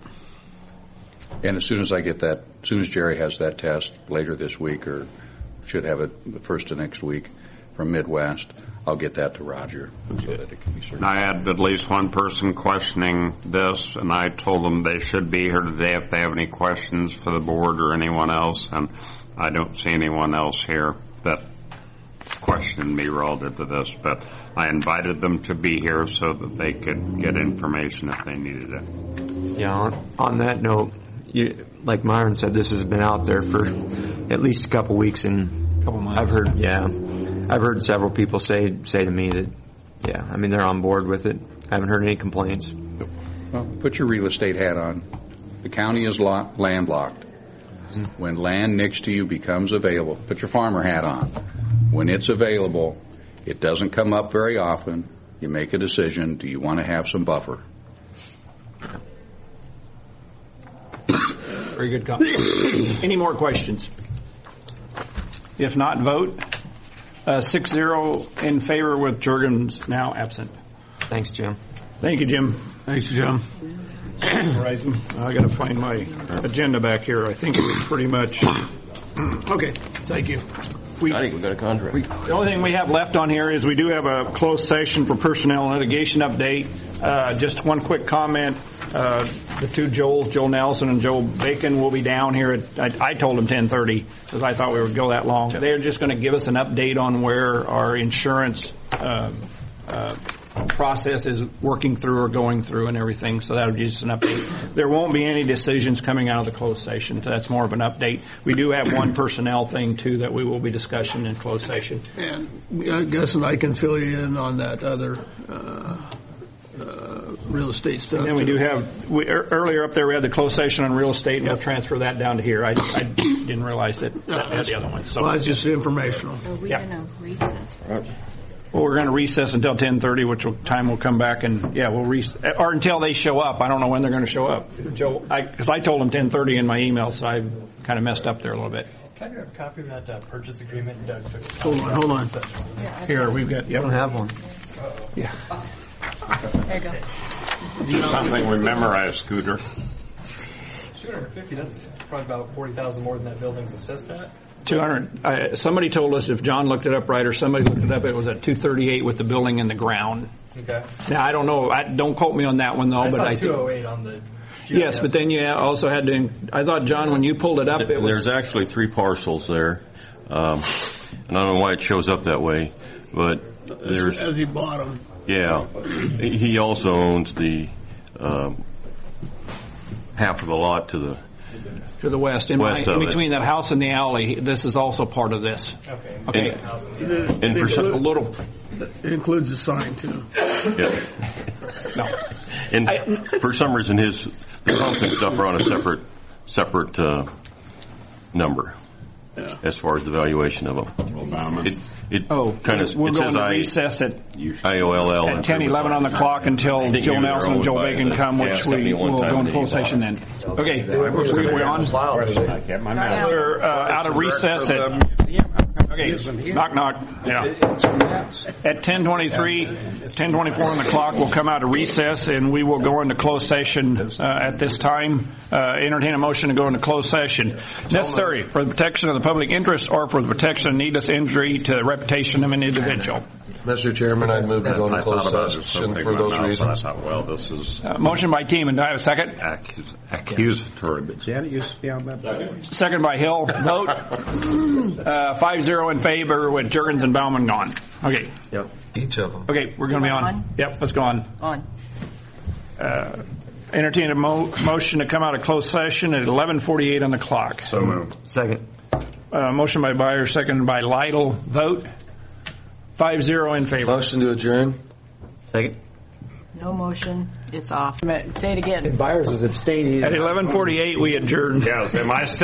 And as soon as I get that, as soon as Jerry has that test later this week, or should have it the first of next week from Midwest, I'll get that to Roger so that it can be certified. I had at least one person questioning this, and I told them they should be here today if they have any questions for the board or anyone else, and I don't see anyone else here that questioned me relative to this, but I invited them to be here so that they could get information if they needed it. Yeah, on, on that note, you, like Myron said, this has been out there for at least a couple weeks, and couple months. I've heard, yeah, I've heard several people say say to me that, yeah, I mean, they're on board with it. I haven't heard any complaints. Well, put your real estate hat on. The county is lo- landlocked. When land next to you becomes available, put your farmer hat on. When it's available, it doesn't come up very often. You make a decision. Do you want to have some buffer? Very good comment. Any more questions? If not, vote. Uh, six zero in favor with Jurgens now absent. Thanks, Jim. Thank you, Jim. Thanks, Jim. Right. I got to find my agenda back here. I think it was pretty much. Okay. Thank you. We, I think we've got a contract. We, the only thing we have left on here is we do have a closed session for personnel and litigation update. Uh, just one quick comment. Uh, the two Joel, Joel Nelson and Joel Bacon will be down here at, I, I told them ten thirty because I thought we would go that long. They're just going to give us an update on where our insurance uh, uh, process is working through or going through and everything. So that'll be just an update. There won't be any decisions coming out of the closed session. So that's more of an update. We do have one personnel thing too that we will be discussing in closed session. And I guess and I can fill you in on that other uh, uh, real estate stuff. And then we too. do have we, er, earlier up there we had the closed session on real estate, and yep. We'll transfer that down to here. I, I didn't realize that that had the other one. So well, it's just informational. Are we yeah. going to recess for Well, we're going to recess until ten thirty, which will, time will come back, and yeah, we'll recess, or until they show up. I don't know when they're going to show up. Joe, because I, I told them ten thirty in my email, so I kind of messed up there a little bit. Can I grab a copy of that uh, purchase agreement Doug took? Hold on, hold on. Here, we've got, I don't have one. Yeah. There you go. Something we memorized, Scooter. two hundred fifty, that's probably about forty thousand more than that building's assessed at. two hundred. Uh, somebody told us, if John looked it up right or somebody looked it up, it was at two thirty-eight with the building in the ground. Okay. Now, I don't know. I, don't quote me on that one, though. I but saw I two oh eight on the G I S. Yes, but then you also had to, I thought, John, when you pulled it up, it was... There's actually three parcels there. Um, and I don't know why it shows up that way, but there's... As he bought them. Yeah. He also owns the um, half of the lot to the... To the west. In, west my, in of between it. that house and the alley, this is also part of this. Okay. Okay. And, and for some, a little... It includes the sign, too. Yeah. No. And I, for some reason, his the pumps and stuff are on a separate separate uh, number yeah. as far as the valuation of them. It, it oh, kind of we're it going says to I, recess at I O L L at ten eleven on the clock until Joe Nelson and Joe Bacon come, which we will go in closed session then. Okay, we're on. We're uh, out of recess at. Okay, knock knock. Yeah. At ten twenty-three, ten twenty-four on the clock, we'll come out of recess and we will go into closed session uh, at this time. Uh, entertain a motion to go into closed session. Necessary for the protection of the public interest or for the protection of needless injury to the reputation of an individual. Mister Chairman, I'd move to go into closed session for those reasons. Well, this is Uh, motion by Team, and do I have a second? accus- accusatory, but Janet used to be on that. Second by Hill. Vote uh, five zero in favor with Jurgens and Bauman gone. Okay. Yep. Each of them. Okay, we're going to be on. On? Yep, let's go on. On. Uh, entertain a mo- motion to come out of closed session at eleven forty-eight on the clock. So moved. Second. Uh, motion by Byer, second by Lytle. Vote five zero in favor. Motion to adjourn. Second. No motion. It's off. Say it again. Byers was abstaining. At eleven forty-eight, we adjourned. Yes, am I still